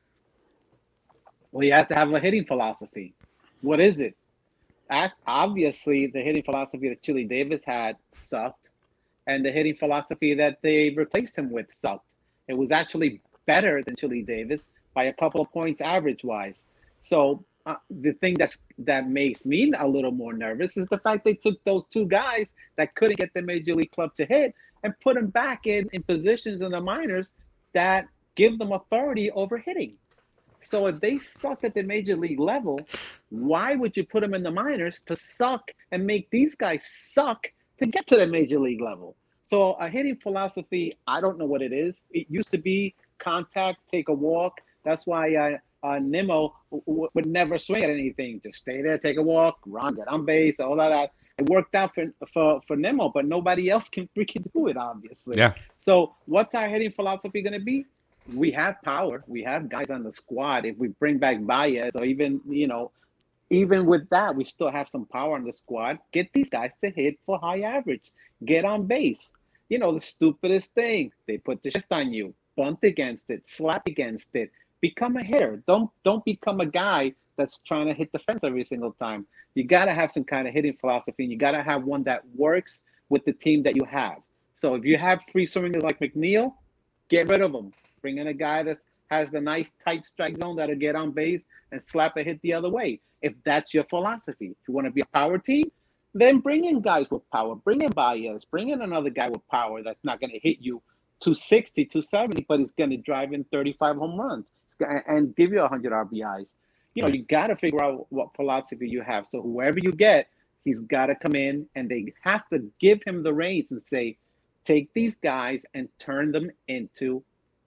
B: Well, you have to have a hitting philosophy. What is it? Ac- Obviously, the hitting philosophy that Chili Davis had sucked, and the hitting philosophy that they replaced him with sucked. It was actually better than Chili Davis by a couple of points average-wise. So uh, the thing that's that makes me a little more nervous is the fact they took those two guys that couldn't get the major league club to hit and put them back in, in positions in the minors that give them authority over hitting. So if they suck at the major league level, why would you put them in the minors to suck and make these guys suck to get to the major league level? So a hitting philosophy, I don't know what it is. It used to be contact, take a walk. That's why uh, uh, Nimmo w- w- would never swing at anything. Just stay there, take a walk, run, get on base, all of that. It worked out for, for, for Nimmo, but nobody else can freaking do it, obviously.
A: Yeah.
B: So what's our hitting philosophy going to be? We have power. We have guys on the squad. If we bring back Baez or even, you know, even with that, we still have some power on the squad. Get these guys to hit for high average. Get on base. You know, the stupidest thing, they put the shift on you, bunt against it, slap against it. Become a hitter. Don't don't become a guy that's trying to hit the fence every single time. You got to have some kind of hitting philosophy, and you got to have one that works with the team that you have. So if you have free swingers like McNeil, get rid of them. Bring in a guy that has the nice tight strike zone that'll get on base and slap a hit the other way. If that's your philosophy, if you want to be a power team, then bring in guys with power. Bring in Baez. Bring in another guy with power that's not going to hit you two sixty, two seventy, but he's going to drive in thirty-five home runs and give you one hundred R B Is. You know, you got to figure out what philosophy you have. So whoever you get, he's got to come in, and they have to give him the reins and say, take these guys and turn them into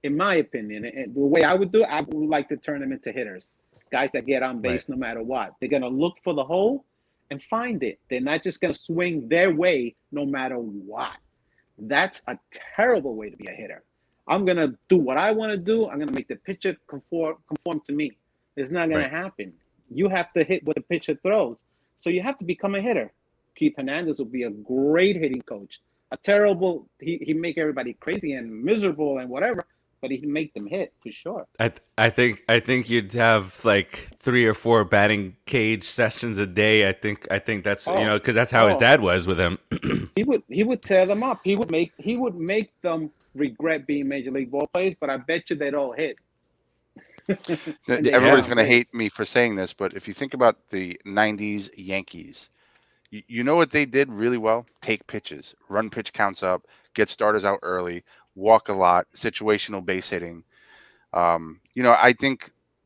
B: in my opinion, and the way I would do it, I would like to turn them into hitters, guys that get on base
A: Right.
B: no matter what. They're gonna look for the hole and find it. They're not just gonna swing their way no matter what. That's a terrible way to be a hitter. I'm gonna do what I want to do. I'm gonna make the pitcher conform conform to me. It's not gonna
A: Right.
B: happen. You have to hit what the pitcher throws. So you have to become a hitter. Keith Hernandez would be a great hitting coach. A terrible, he he make everybody crazy and miserable and whatever, but he'd make them hit for sure.
A: I th- I think I think you'd have like three or four batting cage sessions a day. I think I think that's
B: Oh.
A: you know because that's how his
B: Oh.
A: dad was with him.
B: He would he would tear them up. He would make he would make them regret being major league ball players, but I bet you they'd all hit.
C: Th-
B: And they
C: Everybody's
B: get
C: going to
B: on base.
C: hate me for saying this, but if you think about the nineties Yankees, you, you know what they did really well? Take pitches, run pitch counts up, get starters out early, walk a lot, situational base hitting. Um, you know, I think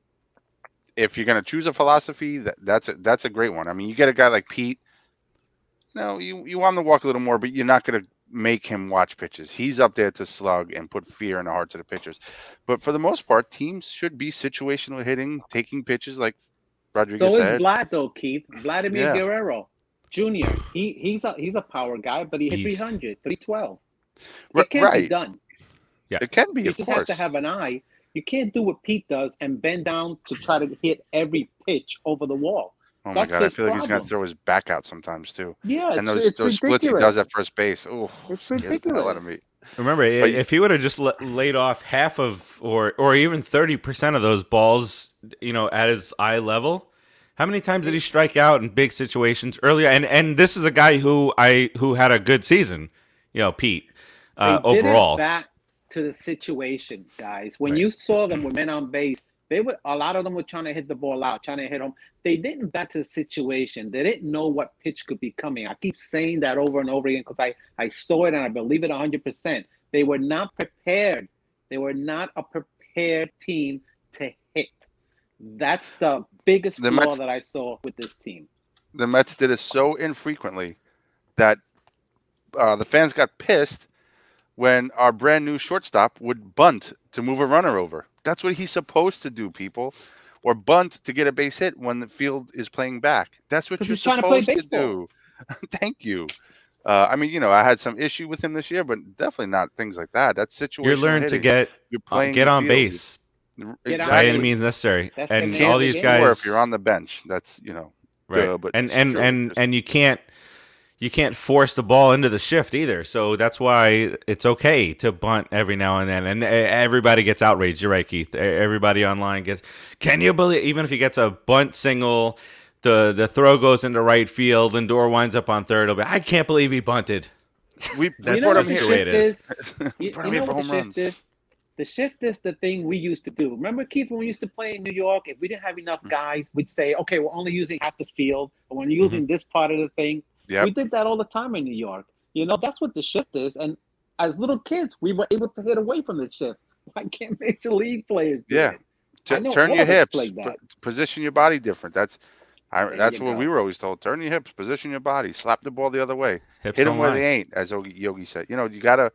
C: if you're going to choose a philosophy, that, that's a, that's a great one. I mean, you get a guy like Pete. No, you you want him to walk a little more, but you're not going to make him watch pitches. He's up there to slug and put fear in the hearts of the pitchers. But for the most part, teams should be situational hitting, taking pitches like Rodriguez
B: So is
C: said.
B: Vlad though, Keith. Vladimir
C: Yeah.
B: Guerrero Junior He he's a he's a power guy, but he hit
A: Beast.
B: three hundred, three twelve.
C: R-
B: It can't be
C: right.
B: done.
C: It can be,
B: You
C: of
B: just have
C: course.
B: to have an eye. You can't do what Pete does and bend down to try to hit every pitch over the wall.
C: Oh my
B: That's
C: God, I
B: his
C: feel like he's going
B: problem.
C: to throw his back out sometimes too.
B: Yeah,
C: And
B: it's,
C: those
B: it's
C: those splits he
B: ridiculous.
C: does at first base, oh,
B: It's
C: scares the hell
B: ridiculous.
C: out of me.
A: Remember, i-
C: But you-
A: if he would have just la- laid off half of, or or even thirty percent of those balls, you know, at his eye level, how many times did he strike out in big situations earlier? And and this is a guy who I who had a good season, you know, Pete, uh,
B: They did it
A: overall.
B: back to the situation, guys. When
A: Right.
B: you saw them with men on base, they were a lot of them were trying to hit the ball out, trying to hit them. They didn't bat to the situation. They didn't know what pitch could be coming. I keep saying that over and over again because I, I saw it and I believe it one hundred percent. They were not prepared. They were not a prepared team to hit. That's the biggest
C: The
B: flaw
C: Mets-
B: that I saw with this team.
C: The Mets did it so infrequently that uh, the fans got pissed when our brand new shortstop would bunt to move a runner over. That's what he's supposed to do, people. Or bunt to get a base hit when the field is playing back. That's what
B: 'Cause
C: you're
B: he's trying to play
C: supposed to, do. Thank you. Uh, I mean, you know, I had some issue with him this year, but definitely not things like that. That's situational.
A: You're learning to
C: hitting.
A: get
C: You're
A: uh,
C: playing
A: get
C: the
A: on
C: field.
A: base
B: Get on
A: by
C: Exactly.
A: any means necessary,
B: That's the
A: and
B: name
A: all
B: of the
A: these
B: game.
A: guys.
C: Or if you're on the bench, that's you know,
A: Right.
C: duh, but
A: and
C: it's
A: and
C: true.
A: and
C: Just-
A: and you can't you can't force the ball into the shift either. So that's why it's okay to bunt every now and then. And e- everybody gets outraged. You're right, Keith. E- Everybody online gets. Can you believe? Even if he gets a bunt single, the the throw goes into right field, Lindor winds up on third. It'll be, I can't believe he bunted.
C: we
A: That's
B: you know
C: brought
B: what
C: him
A: just
B: the
A: the
C: here.
A: way it
B: shift
A: is.
B: is? You,
C: Brought
B: you
C: him here
B: know
C: for
B: what the
C: home
B: shift
C: runs.
B: is? The shift is the thing we used to do. Remember, Keith, when we used to play in New York, if we didn't have enough guys, we'd say, okay, we're only using half the field, or we're using this part of the thing.
C: Yep.
B: We did that all the time in New York. You know, that's what the shift is. And as little kids, we were able to hit away from the shift. Why can't major league players do
C: Yeah.
B: it?
C: T-
B: I know
C: turn
B: all
C: your
B: of us
C: hips,
B: played
C: p-
B: that.
C: position your body different. That's I,
B: There
C: that's
B: you
C: what
B: go.
C: we were always told. Turn your hips, position your body, slap the ball the other way,
A: Hips
C: hit them
A: don't
C: where
A: lie.
C: they ain't, as Yogi, Yogi said. You know, you gotta.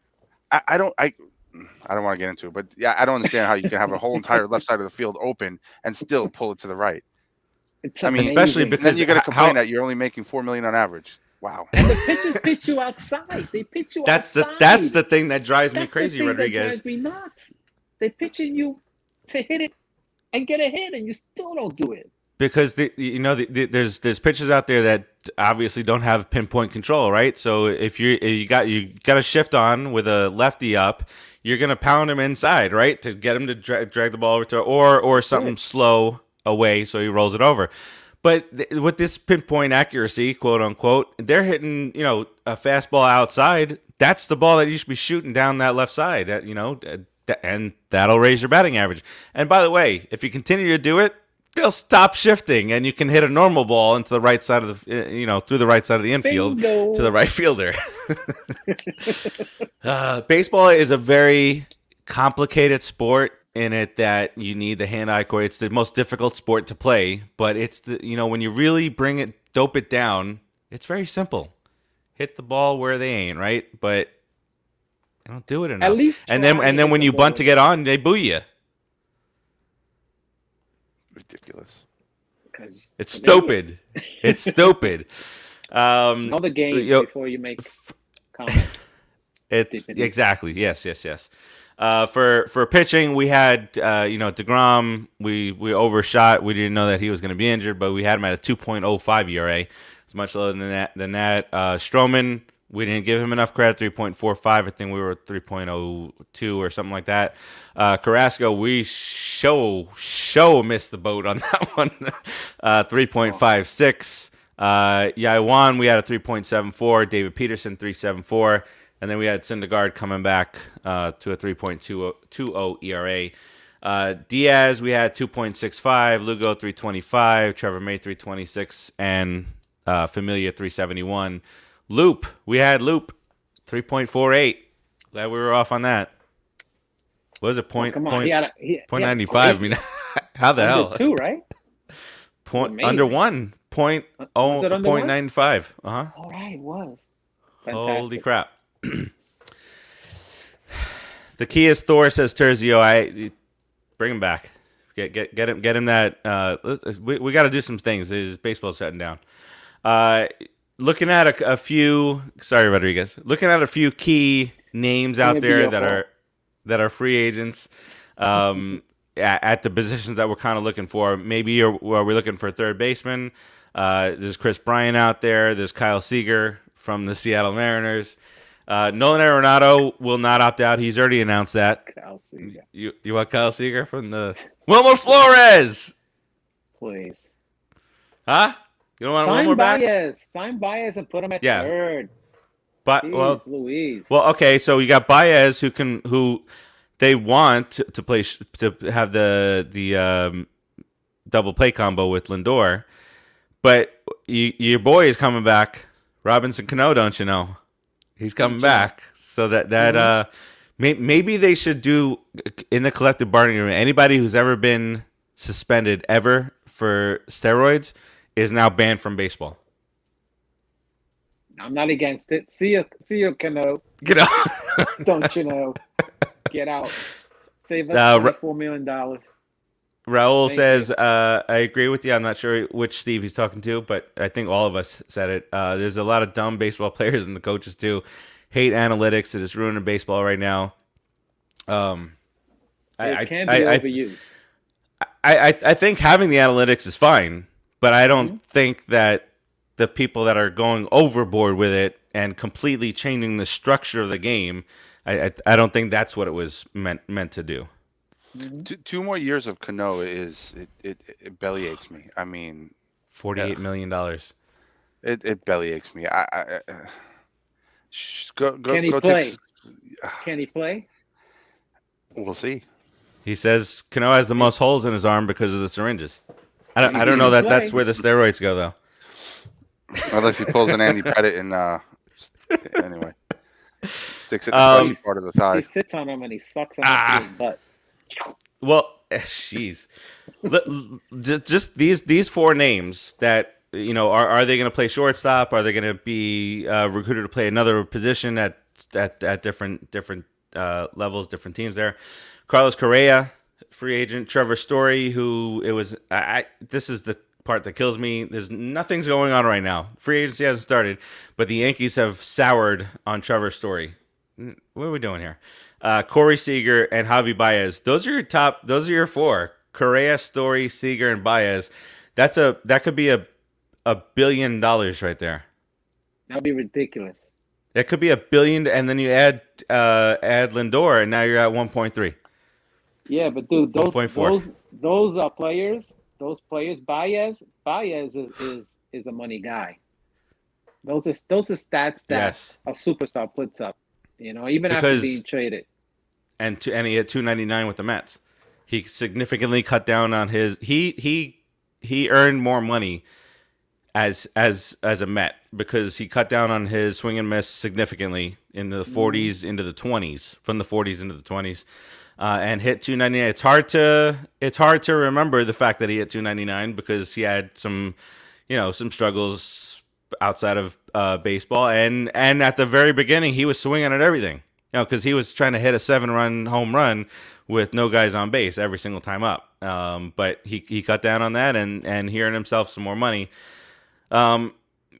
C: I, I don't. I. I don't want to get into it, but yeah, I don't understand how you can have a whole entire left side of the field open and still pull it to the right.
B: It's
C: I mean,
A: Especially
B: amazing.
C: And then
A: Because
C: you're gonna
A: h-
C: complain
A: how-
C: that you're only making four million on average. Wow.
B: And the pitchers pitch you outside. They pitch you
A: That's the
B: outside.
A: that's the thing that drives me
B: That's the
A: crazy,
B: thing that
A: Rodriguez.
B: drives me nuts. They pitching you to hit it and get a hit, and you still don't do it.
A: Because the, you know the, the, there's there's pitchers out there that obviously don't have pinpoint control, right? So if you you got you got a shift on with a lefty up, you're gonna pound him inside, right, to get him to dra- drag the ball over to or or something
B: Right.
A: slow away so he rolls it over. But th- with this pinpoint accuracy, quote unquote, they're hitting you know a fastball outside. That's the ball that you should be shooting down that left side, uh, you know, uh, th- and that'll raise your batting average. And by the way, if you continue to do it, they'll stop shifting, and you can hit a normal ball into the right side of the, uh, you know, through the right side of the infield
B: Bingo.
A: to the right fielder. uh, baseball is a very complicated sport in it that you need the hand-eye coordination. It's the most difficult sport to play, but it's the you know when you really bring it, dope it down, it's very simple. Hit the ball where they ain't, right? But don't do it enough.
B: At least
A: and then
B: try
A: and then
B: hit
A: when
B: the
A: you bunt
B: ball.
A: to get on, they boo you.
C: Ridiculous.
B: 'Cause
A: It's
B: they-
A: stupid. It's stupid. Um,
B: Know the game
A: yo-
B: before you make comments.
A: It's
B: Stupid.
A: exactly yes, yes, yes. Uh, for for pitching, we had uh, you know DeGrom. We we overshot. We didn't know that he was going to be injured, but we had him at a two point oh five E R A. It's much lower than that. Than that. Uh, Stroman, we didn't give him enough credit. three point four five. I think we were three point oh two or something like that. Uh, Carrasco, we show show missed the boat on that one. uh, three point five six. Uh, Yaiwan, we had a three point seven four. David Peterson, three point seven four. And then we had Syndergaard coming back uh, to a three point two oh E R A. Uh, Diaz, we had two point six five. Lugo, three twenty-five. Trevor May, three twenty-six. And uh, Familia, three seventy-one. Loop, we had Loop, three point four eight. Glad we were off on that. What was it? Point,
B: Come on,
A: point,
B: he had a, he,
A: point
B: he had
A: ninety-five. I
B: great-
A: mean, how the
B: under
A: hell?
B: two, right?
A: Point,
B: amazing.
A: under one. Point, oh,
B: Was it under
A: point
B: one?
A: nine five. Uh-huh.
B: All right, it was.
A: Holy
B: Fantastic.
A: crap. The key is Thor, says Terzio. I bring him back. Get get get him get him that. Uh, we we got to do some things. His baseball's shutting down. Uh, looking at a, a few. Sorry, Rodriguez. Looking at a few key names out
B: Maybe
A: there
B: your
A: that
B: fault.
A: are that are free agents. Um, at, at the positions that we're kind of looking for. Maybe are, are we looking for a third baseman? Uh, there's Chris Bryant out there. There's Kyle Seager from the Seattle Mariners. Uh, Nolan Arenado will not opt out. He's already announced that.
B: Kyle Seager,
A: You you want Kyle Seager from the Wilmer Flores?
B: please.
A: Huh? You don't want
B: Sign
A: Wilmer back?
B: Baez. Sign Baez and put him at
A: Yeah.
B: third.
A: But
B: Jeez,
A: well,
B: Louise.
A: well, okay. So you got Baez, who can who they want to, to play sh- to have the the um, double play combo with Lindor, but you, your boy is coming back, Robinson Cano. Don't you know? He's coming
B: Don't you know?
A: back. So that that
B: Mhm.
A: uh, may, maybe they should do in the collective bargaining agreement. Anybody who's ever been suspended ever for steroids is now banned from baseball.
B: I'm not against it. See you, see you, Cano.
A: Get out.
B: Don't you know? Get out. Save us
A: Uh, Ra-
B: twenty-four million dollars.
A: Raul
B: Thank
A: says, uh, I agree with you. I'm not sure which Steve he's talking to, but I think all of us said it. Uh, there's a lot of dumb baseball players and the coaches too. Hate analytics. It is ruining baseball right now. Um, I,
B: It
A: I,
B: can be
A: I, I,
B: overused.
A: I, I, I think having the analytics is fine, but I don't
B: Mm-hmm.
A: think that the people that are going overboard with it and completely changing the structure of the game, I, I, I don't think that's what it was meant meant to do.
B: Mhm.
C: Two, two more years of Cano is it, it, it belly aches me. I mean,
A: Forty-eight million dollars.
C: it, it belly aches me. I, I, I sh- go go
B: Can he
C: go
B: play?
C: take. s-
B: Can he play?
C: We'll see.
A: He says Cano has the most holes in his arm because of the syringes. I don't, I don't
B: He
A: know
B: can
A: that that's
B: play.
A: where the steroids go, though.
C: Unless he pulls an Andy Pettit and uh, anyway, sticks it in the
A: Um,
C: fleshy part of the thigh.
B: He sits on him and he sucks on
A: Ah.
B: his butt.
A: Well, eh, jeez. L- l- j- Just these these four names that, you know, are, are they going to play shortstop? Are they going to be uh, recruited to play another position at at, at different different uh, levels, different teams there? Carlos Correa, free agent. Trevor Story, who it was. I, I this is the part that kills me. There's nothing's going on right now. Free agency hasn't started, but the Yankees have soured on Trevor Story. What are we doing here? Uh, Corey Seager and Javi Baez. Those are your top. Those are your four. Correa, Story, Seager, and Baez. That's a that could be a a billion dollars right there.
B: That'd be ridiculous.
A: That could be a billion, and then you add uh, add Lindor, and now you're at one point three.
B: Yeah, but dude, those
A: one point four.
B: those those are players. Those players. Baez. Baez is is, is a money guy. Those are those are stats that
A: Yes,
B: a superstar puts up. You know, even after
A: Because-
B: being traded.
A: and to, and he had two ninety nine with the Mets. He significantly cut down on his. He he he earned more money as as as a Met because he cut down on his swing and miss significantly in the forties into the twenties, from the forties into the twenties, uh, and hit two ninety nine. It's hard to it's hard to remember the fact that he hit two ninety nine because he had some, you know, some struggles outside of uh, baseball, and and at the very beginning he was swinging at everything. know, because he was trying to hit a seven-run home run with no guys on base every single time up. Um, but he he cut down on that and and he earned himself some more money. Um,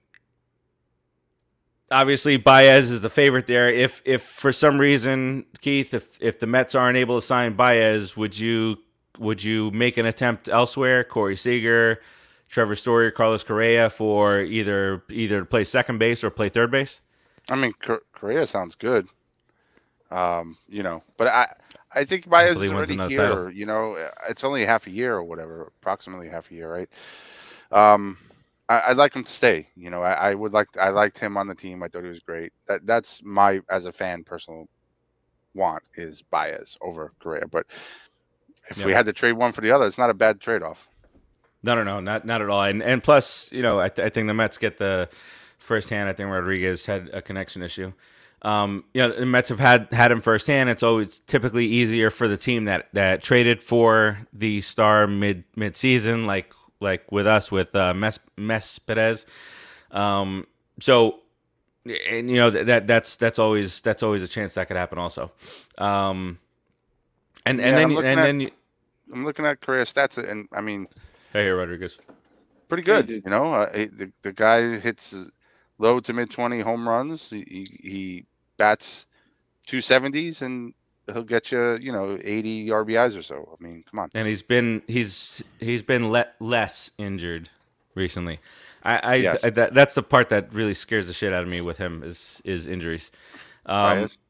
A: obviously, Baez is the favorite there. If if for some reason, Keith, if if the Mets aren't able to sign Baez, would you would you make an attempt elsewhere? Corey Seager, Trevor Story, Carlos Correa for either either play second base or play third base?
C: I mean, Cor- Correa sounds good. Um, you know, but I I think Baez
A: Hopefully
C: is
A: he wins
C: already
A: another
C: here.
A: title.
C: You know, it's only half a year or whatever, approximately half a year, right? Um, I, I'd like him to stay. You know, I, I would like I liked him on the team. I thought he was great. That that's my as a fan personal want is Baez over Correa. But if
A: Yep.
C: we had to trade one for the other, it's not a bad trade off.
A: No, no, no, not not at all. And and plus, you know, I, th- I think the Mets get the firsthand. I think Rodriguez had a connection issue. Um, you know, the Mets have had had him firsthand. It's always typically easier for the team that, that traded for the star mid mid season, like like with us with uh, Mes Mes Perez. Um, so, and you know that that's that's always that's always a chance that could happen also. Um, and
C: Yeah,
A: and then
C: I'm looking
A: and
C: at-
A: then you,
C: I'm looking at Correa stats, and I mean,
A: hey here, Rodriguez.
C: pretty good.
B: dude.
C: You know, uh, he- the the guy hits low to mid twenty home runs. He, he he bats two seventies, and he'll get you, you know, eighty R B Is or so. I mean, come on.
A: And he's been he's he's been le- less injured recently. I, I,
C: Yes.
A: I that, that's the part that really scares the shit out of me with him is is injuries. Um,
C: Baez?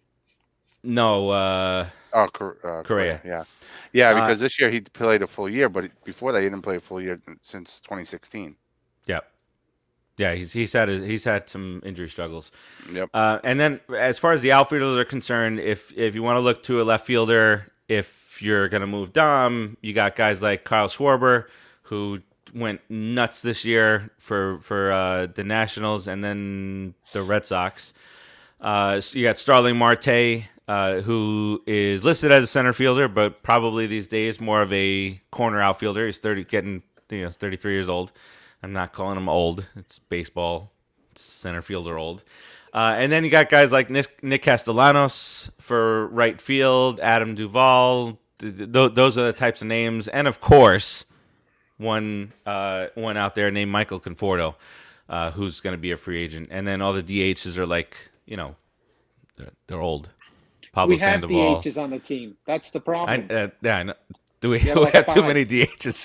A: no, uh,
C: Oh, Cor- uh,
A: Correa.
C: Yeah, yeah.
A: Uh,
C: Because this year he played a full year, but before that he didn't play a full year since twenty sixteen.
A: yeah, yeah. He's he's had a, he's had some injury struggles.
C: Yep.
A: Uh, and then as far as the outfielders are concerned, if if you want to look to a left fielder, if you're gonna move Dom, you got guys like Kyle Schwarber, who went nuts this year for for uh, the Nationals and then the Red Sox. Uh, so you got Starling Marte, uh, who is listed as a center fielder, but probably these days more of a corner outfielder. He's thirty, getting you know, thirty-three years old. I'm not calling him old. It's baseball. It's center fielder old. Uh, and then you got guys like Nick, Nick Castellanos for right field, Adam Duvall. Th- th- those are the types of names, and of course, one uh, one out there named Michael Conforto, uh, who's going to be a free agent. And then all the D Hs are like, you know, they're, they're old. Pablo
B: We have
A: Sandoval.
B: D Hs on the team. That's the
A: I,
B: problem.
A: uh, yeah, I know. Do we,
B: Yeah,
A: we
B: like
A: have too
B: five.
A: many D Hs?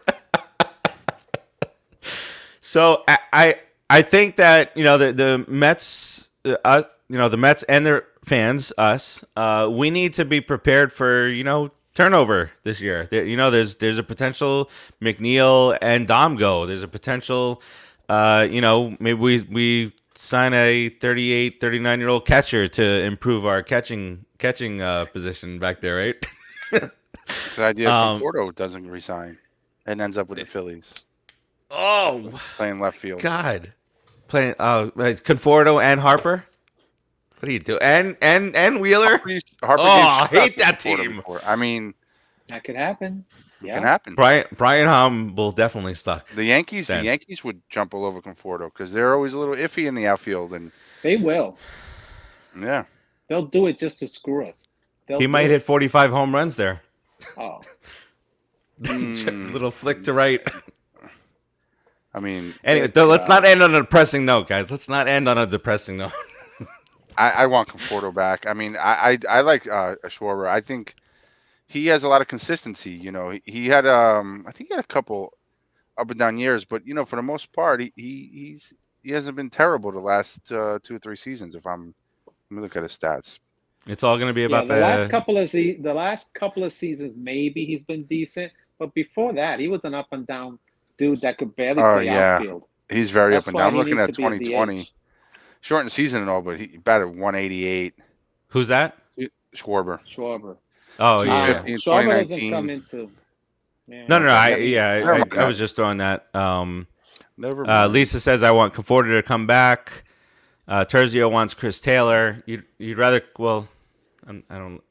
A: So I, I I think that you know the the Mets, uh, us, you know the Mets and their fans, us, uh, we need to be prepared for you know turnover this year. There, you know, there's there's a potential McNeil and Dom go. There's a potential, uh, you know, maybe we we sign a thirty-eight, thirty-nine year old catcher to improve our catching catching uh, position back there, right?
C: It's the idea
A: Um,
C: Conforto doesn't resign and ends up with the Phillies
A: Oh
C: playing left field.
A: God, playing uh, it's Conforto and Harper. What do you do? And and and Wheeler.
C: Harper used- Harper
A: Oh,
C: gave
A: I
C: shutouts
A: hate
C: to
A: that
C: Conforto
A: team.
C: before. I mean,
B: That could happen.
C: it
B: Yeah.
C: can happen.
A: Brian Brian Hom will definitely stuck.
C: The Yankees,
A: Then.
C: the Yankees would jump all over Conforto because they're always a little iffy in the outfield, and
B: They will.
C: yeah,
B: They'll do it just to screw us. They'll
A: He
B: do
A: might
B: it.
A: hit forty-five home runs there.
B: Oh,
C: Mm.
A: Little flick to right.
C: I mean,
A: Anyway, though, let's not end on a depressing note, guys. Let's not end on a depressing note.
C: I, I want Conforto back. I mean, I I, I like uh, Schwarber. I think he has a lot of consistency. You know, he, he had um, I think he had a couple up and down years, but you know, for the most part, he, he he's he hasn't been terrible the last uh, two or three seasons. If I'm, let me look at his stats.
A: It's all going to be
B: yeah.
A: about
B: The
A: the.
B: last couple of se- the last couple of seasons, maybe he's been decent, but before that, he was an up and down dude that could barely
C: Oh,
B: play
C: yeah.
B: outfield.
C: He's very
B: That's
C: up and
B: why
C: down. I'm
B: he
C: looking
B: needs
C: at
B: to be a
C: twenty twenty,
B: D H.
C: shortened season and all, but he batted one eighty-eight.
A: Who's that?
C: Schwarber.
B: Schwarber.
A: Oh
C: two
A: yeah.
C: fifty. in
B: Schwarber doesn't
C: twenty nineteen.
B: come into. Yeah.
A: No, no, no. I,
C: Never-
A: yeah,
C: never
A: I,
C: mind
A: I, I was
C: that.
A: just throwing that. Um,
C: Never.
A: uh,
C: mind.
A: Lisa says I want Conforto to come back. Uh, Terzio wants Chris Taylor. You'd you'd rather well, I'm, I don't.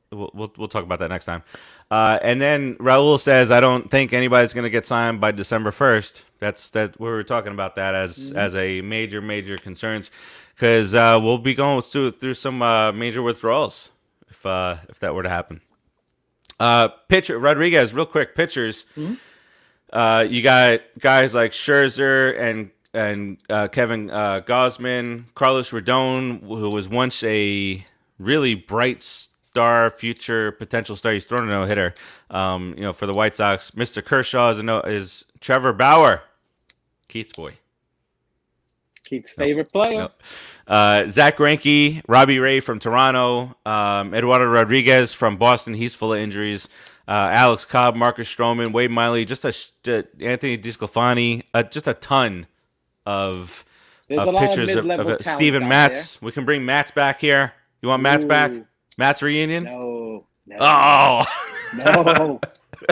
A: we'll, we'll we'll talk about that next time. Uh, and then Raul says, I don't think anybody's going to get signed by December first. That's that we were talking about that as mm-hmm. as a major major concerns because uh, we'll be going through through some uh, major withdrawals if uh, if that were to happen. Uh, pitcher Rodriguez, real quick, pitchers. Mm-hmm. Uh, you got guys like Scherzer and and uh, Kevin uh, Gausman, Carlos Rodon, who was once a really bright star, future potential star. He's thrown a no hitter, um, you know, for the White Sox. Mister Kershaw is, a no, is Trevor Bauer, Keith's boy.
B: Keith's favorite nope. player.
A: Nope. Uh, Zach Greinke, Robbie Ray from Toronto, um, Eduardo Rodriguez from Boston. He's full of injuries. Uh, Alex Cobb, Marcus Stroman, Wade Miley, just a uh, Anthony DeSclafani, uh, just a ton of, of pitchers of, of, of Steven Matz. There. We can bring Matz back here. You want Matz back? Matt's reunion?
B: No. no
A: oh.
B: No.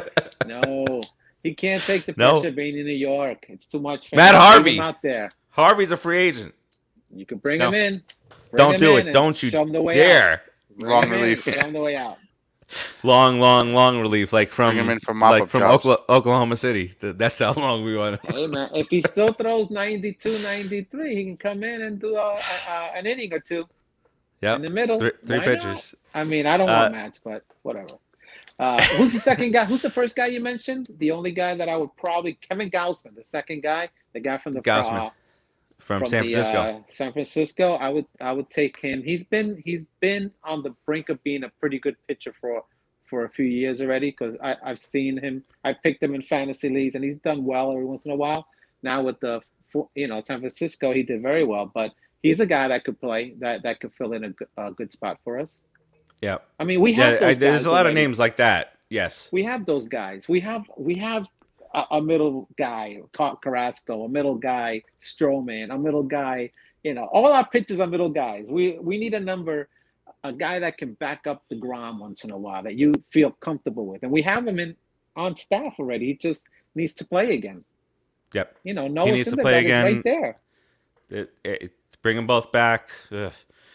B: No. He can't take the pressure no. being in New York. It's too much for
A: Matt
B: him.
A: Harvey.
B: Him out there.
A: Harvey's a free agent.
B: You can bring no. him in. Bring
A: Don't
B: him
A: do
B: in
A: it. Don't you
B: show him the way
A: dare.
B: Out.
C: Long relief.
B: Show him the way out.
A: Long, long, long relief, like from
C: Bring him in from,
A: like from
C: jobs.
A: Oklahoma City. That's how long we want.
B: Hey man, if he still throws ninety-two, ninety-three, he can come in and do a, a, an inning or two.
A: Yeah,
B: in the middle.
A: Three, three pitchers.
B: Not? I mean, I don't
A: uh,
B: want Matz, but whatever. Uh, who's the second guy? Who's the first guy you mentioned? The only guy that I would probably Kevin Gausman, the second guy, the guy from the
A: Gausman.
B: Uh,
A: From,
B: from
A: San
B: the,
A: Francisco.
B: Uh, San Francisco, I would I would take him. He's been he's been on the brink of being a pretty good pitcher for for a few years already because I've seen him. I picked him in fantasy leagues, and he's done well every once in a while. Now with the you know San Francisco, he did very well, but he's a guy that could play that that could fill in a, a good spot for us.
A: Yeah,
B: I mean we have
A: yeah,
B: those
A: I, there's
B: guys
A: a lot
B: already.
A: of names like that. Yes,
B: we have those guys. We have we have. A, a middle guy, Carrasco, a middle guy, Stroman, a middle guy. You know, all our pitchers are middle guys. We we need a number, a guy that can back up the Grom once in a while that you feel comfortable with, and we have him in on staff already. He just needs to play again.
A: Yep.
B: You know, Noah
A: he needs
B: Syndergaard
A: to play again.
B: Right there.
A: It, it, bring them both back. Ugh.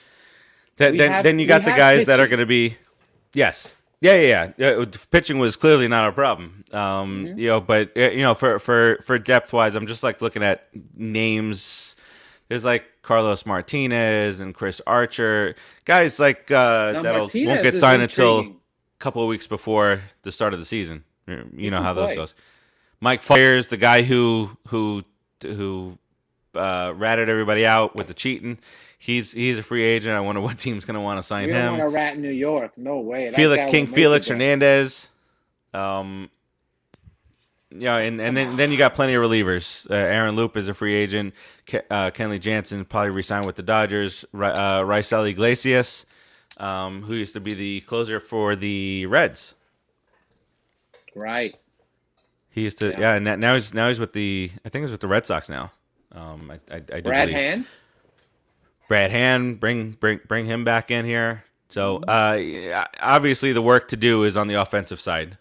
A: Then then,
B: have,
A: then you got the guys
B: pitching.
A: that are going to be, yes. Yeah, yeah, yeah. Pitching was clearly not a problem, um, mm-hmm. you know. But you know, for for for depth wise, I'm just like looking at names. There's like Carlos Martinez and Chris Archer, guys like uh, that won't get signed until a couple of weeks before the start of the season. You he know how play. those goes. Mike Fiers, the guy who who who uh, ratted everybody out with the cheating. He's he's a free agent. I wonder what team's going to want to sign
B: we
A: him.
B: don't want to rat in New York. No way.
A: Felix, King Felix Hernandez. Um, yeah, and, and then, then you got plenty of relievers. Uh, Aaron Loop is a free agent. Ke- uh, Kenley Jansen probably re-signed with the Dodgers. Uh, Raisel Iglesias, um, who used to be the closer for the Reds.
B: Right.
A: He used to, yeah. yeah and now he's now he's with the, I think he's with the Red Sox now. Um, I, I, I do
B: Brad
A: believe.
B: Hand.
A: Brad Hand, bring bring bring him back in here. So uh, obviously the work to do is on the offensive side.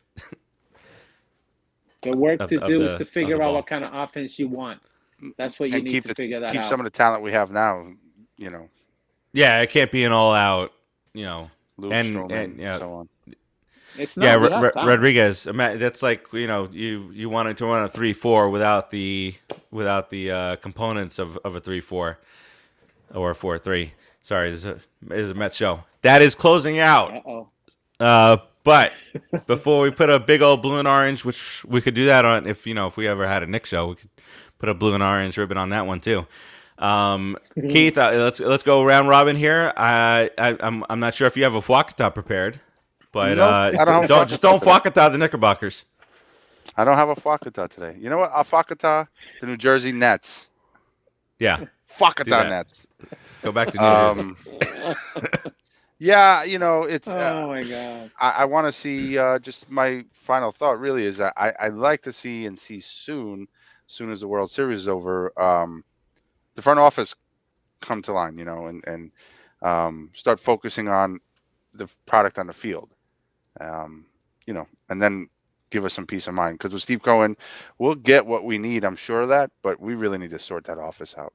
B: The work
A: of,
B: to
A: of
B: do
A: the,
B: is to figure out
A: ball.
B: what kind of offense you want. That's what you
C: and
B: need
C: keep
B: to
C: the,
B: figure that
C: keep
B: out.
C: some of the talent we have now, you know.
A: Yeah, it can't be an all-out, you know,
C: Luke
A: and,
C: Stroman,
A: and yeah,
C: so on.
B: It's not,
A: yeah, R- R- Rodriguez. That's like you know, you you wanted to run a three four without the without the uh, components of, of a three four or a four three. Sorry, this is a this is a Mets show. That is closing out.
B: Uh-oh.
A: Uh, but before we put a big old blue and orange, which we could do that on if you know if we ever had a Knicks show, we could put a blue and orange ribbon on that one too. Um, Keith, uh, let's let's go round robin here. I, I I'm I'm not sure if you have a Fwacata prepared, but
C: nope,
A: uh,
C: I don't,
A: don't just don't Fwacata the Knickerbockers.
C: I don't have a Fwacata today. You know what? I'll Fwacata the New Jersey Nets.
A: Yeah,
C: Fwacata Nets.
A: Go back to New um,
C: Jersey. Yeah, you know it's.
B: Oh
C: uh,
B: my God!
C: I, I want to see. Uh, just my final thought really is that I I'd like to see and see soon, soon as the World Series is over, um, the front office come to line, you know, and and um, start focusing on the product on the field, um, you know, and then give us some peace of mind because with Steve Cohen, we'll get what we need. I'm sure of that, but we really need to sort that office out.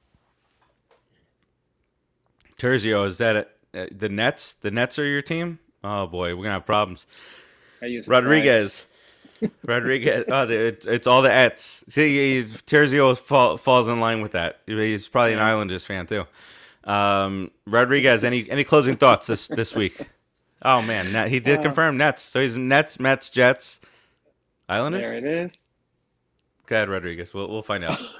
A: Terzio, is that a, uh, the Nets? The Nets are your team? Oh boy, we're gonna have problems.
B: Are you surprised?
A: Rodriguez. Rodriguez. Oh, the- it's, it's all the ets. See, he- Terzio fall, falls in line with that. He's probably an
B: Yeah.
A: Islanders fan too. Um, Rodriguez. Any any closing thoughts this this week? Oh man, Net, he did
B: Uh,
A: confirm Nets. So he's Nets, Mets, Jets, Islanders.
B: There it is.
A: Go ahead, Rodriguez. We'll we'll find out.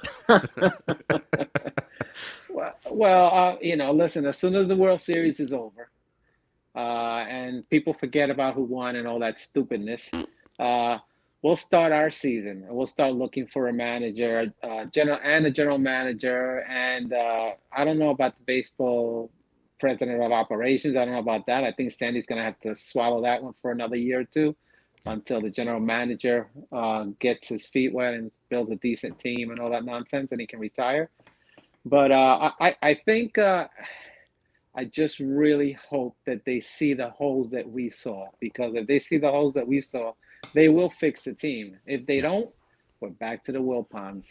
B: Well, well uh, you know, listen, as soon as the World Series is over, uh, and people forget about who won and all that stupidness, uh, we'll start our season. We'll start looking for a manager, uh, general and a general manager. And uh, I don't know about the baseball president of operations. I don't know about that. I think Sandy's going to have to swallow that one for another year or two until the general manager uh, gets his feet wet and builds a decent team and all that nonsense, and he can retire. But uh, I, I think uh, I just really hope that they see the holes that we saw, because if they see the holes that we saw, they will fix the team. If they don't, we're back to the Wilpons.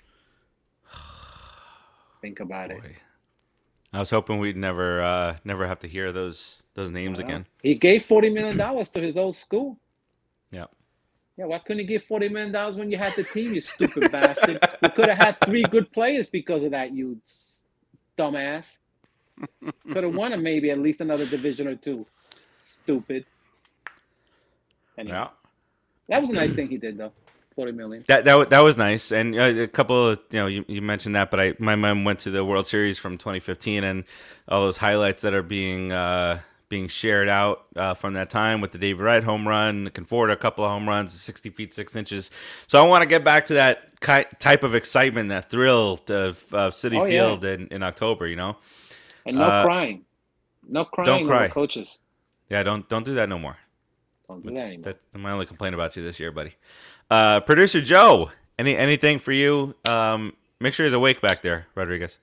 B: Think about it.
A: Boy. I was hoping we'd never uh, never have to hear those those names
B: Well,
A: again.
B: He gave forty million dollars to his old school.
A: Yeah.
B: Yeah, why couldn't you give forty million dollars when you had the team, you stupid bastard? You could have had three good players because of that, you s- dumbass. Could have won him maybe at least another division or two. Stupid. Anyway,
A: Yeah.
B: that was a nice thing he did, though. forty million.
A: That that wa- that was nice, and uh, a couple of you know you, you mentioned that, but I my mom went to the World Series from twenty fifteen, and all those highlights that are being uh, being shared out uh, from that time with the David Wright home run, the Conforto a couple of home runs, sixty feet six inches. So I want to get back to that ki- type of excitement, that thrill of, of City
B: Oh, yeah.
A: Field in, in October. You know,
B: And no
A: Uh,
B: crying. No crying
A: don't
B: over
A: cry.
B: coaches.
A: yeah, don't don't do that no more.
B: Don't do that
A: That's,
B: anymore.
A: that's my only complaint about you this year, buddy. Uh, Producer Joe, any anything for you? Um, make sure he's awake back there, Rodriguez.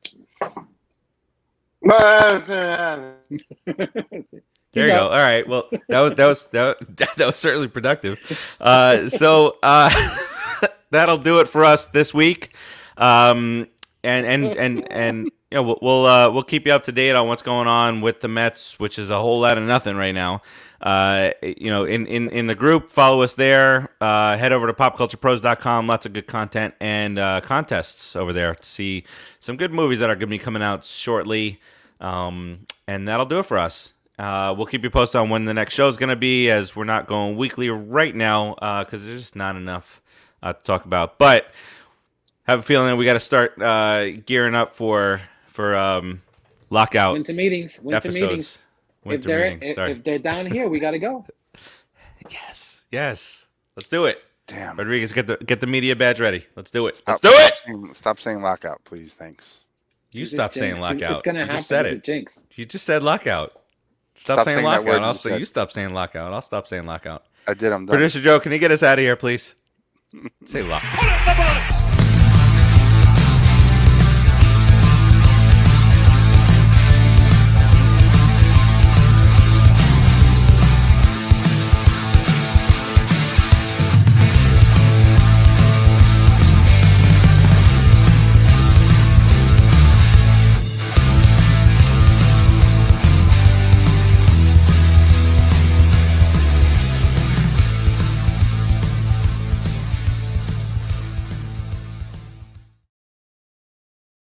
A: There you go. All right. Well, that was that was that, was- that was certainly productive. Uh, so uh, that'll do it for us this week. Um, and and and and you know we'll we'll, uh, we'll keep you up to date on what's going on with the Mets, which is a whole lot of nothing right now. Uh, you know, in, in, in the group, follow us there. Uh, head over to pop culture pros dot com. Lots of good content and uh, contests over there to see some good movies that are going to be coming out shortly. Um, and that'll do it for us. Uh, we'll keep you posted on when the next show is going to be, as we're not going weekly right now because there's just not enough uh, to talk about. But have a feeling that we got to start uh, gearing up for for um, lockout
B: Winter meetings. Winter
A: episodes.
B: meetings. If
A: Winter
B: they're
A: meetings.
B: if,
A: Sorry.
B: if they're down here, we got to go.
A: Yes, yes. Let's do it.
C: Damn.
A: Rodriguez, get the get the media badge ready. Let's do it.
C: Stop,
A: Let's do
C: stop
A: it.
C: Saying, stop saying lockout, please. Thanks.
A: You
B: It's a
A: stop saying
B: jinx.
A: lockout.
B: It's gonna
A: you
B: happen.
A: just said
B: It's a
A: it.
B: jinx.
A: You just said lockout. Stop,
C: Stop
A: saying,
C: saying that
A: lockout.
C: word
A: I'll
C: you
A: say
C: said.
A: you stop saying lockout. I'll stop saying lockout.
C: I did. I'm done.
A: Producer Joe, can you get us out of here, please? Say lock.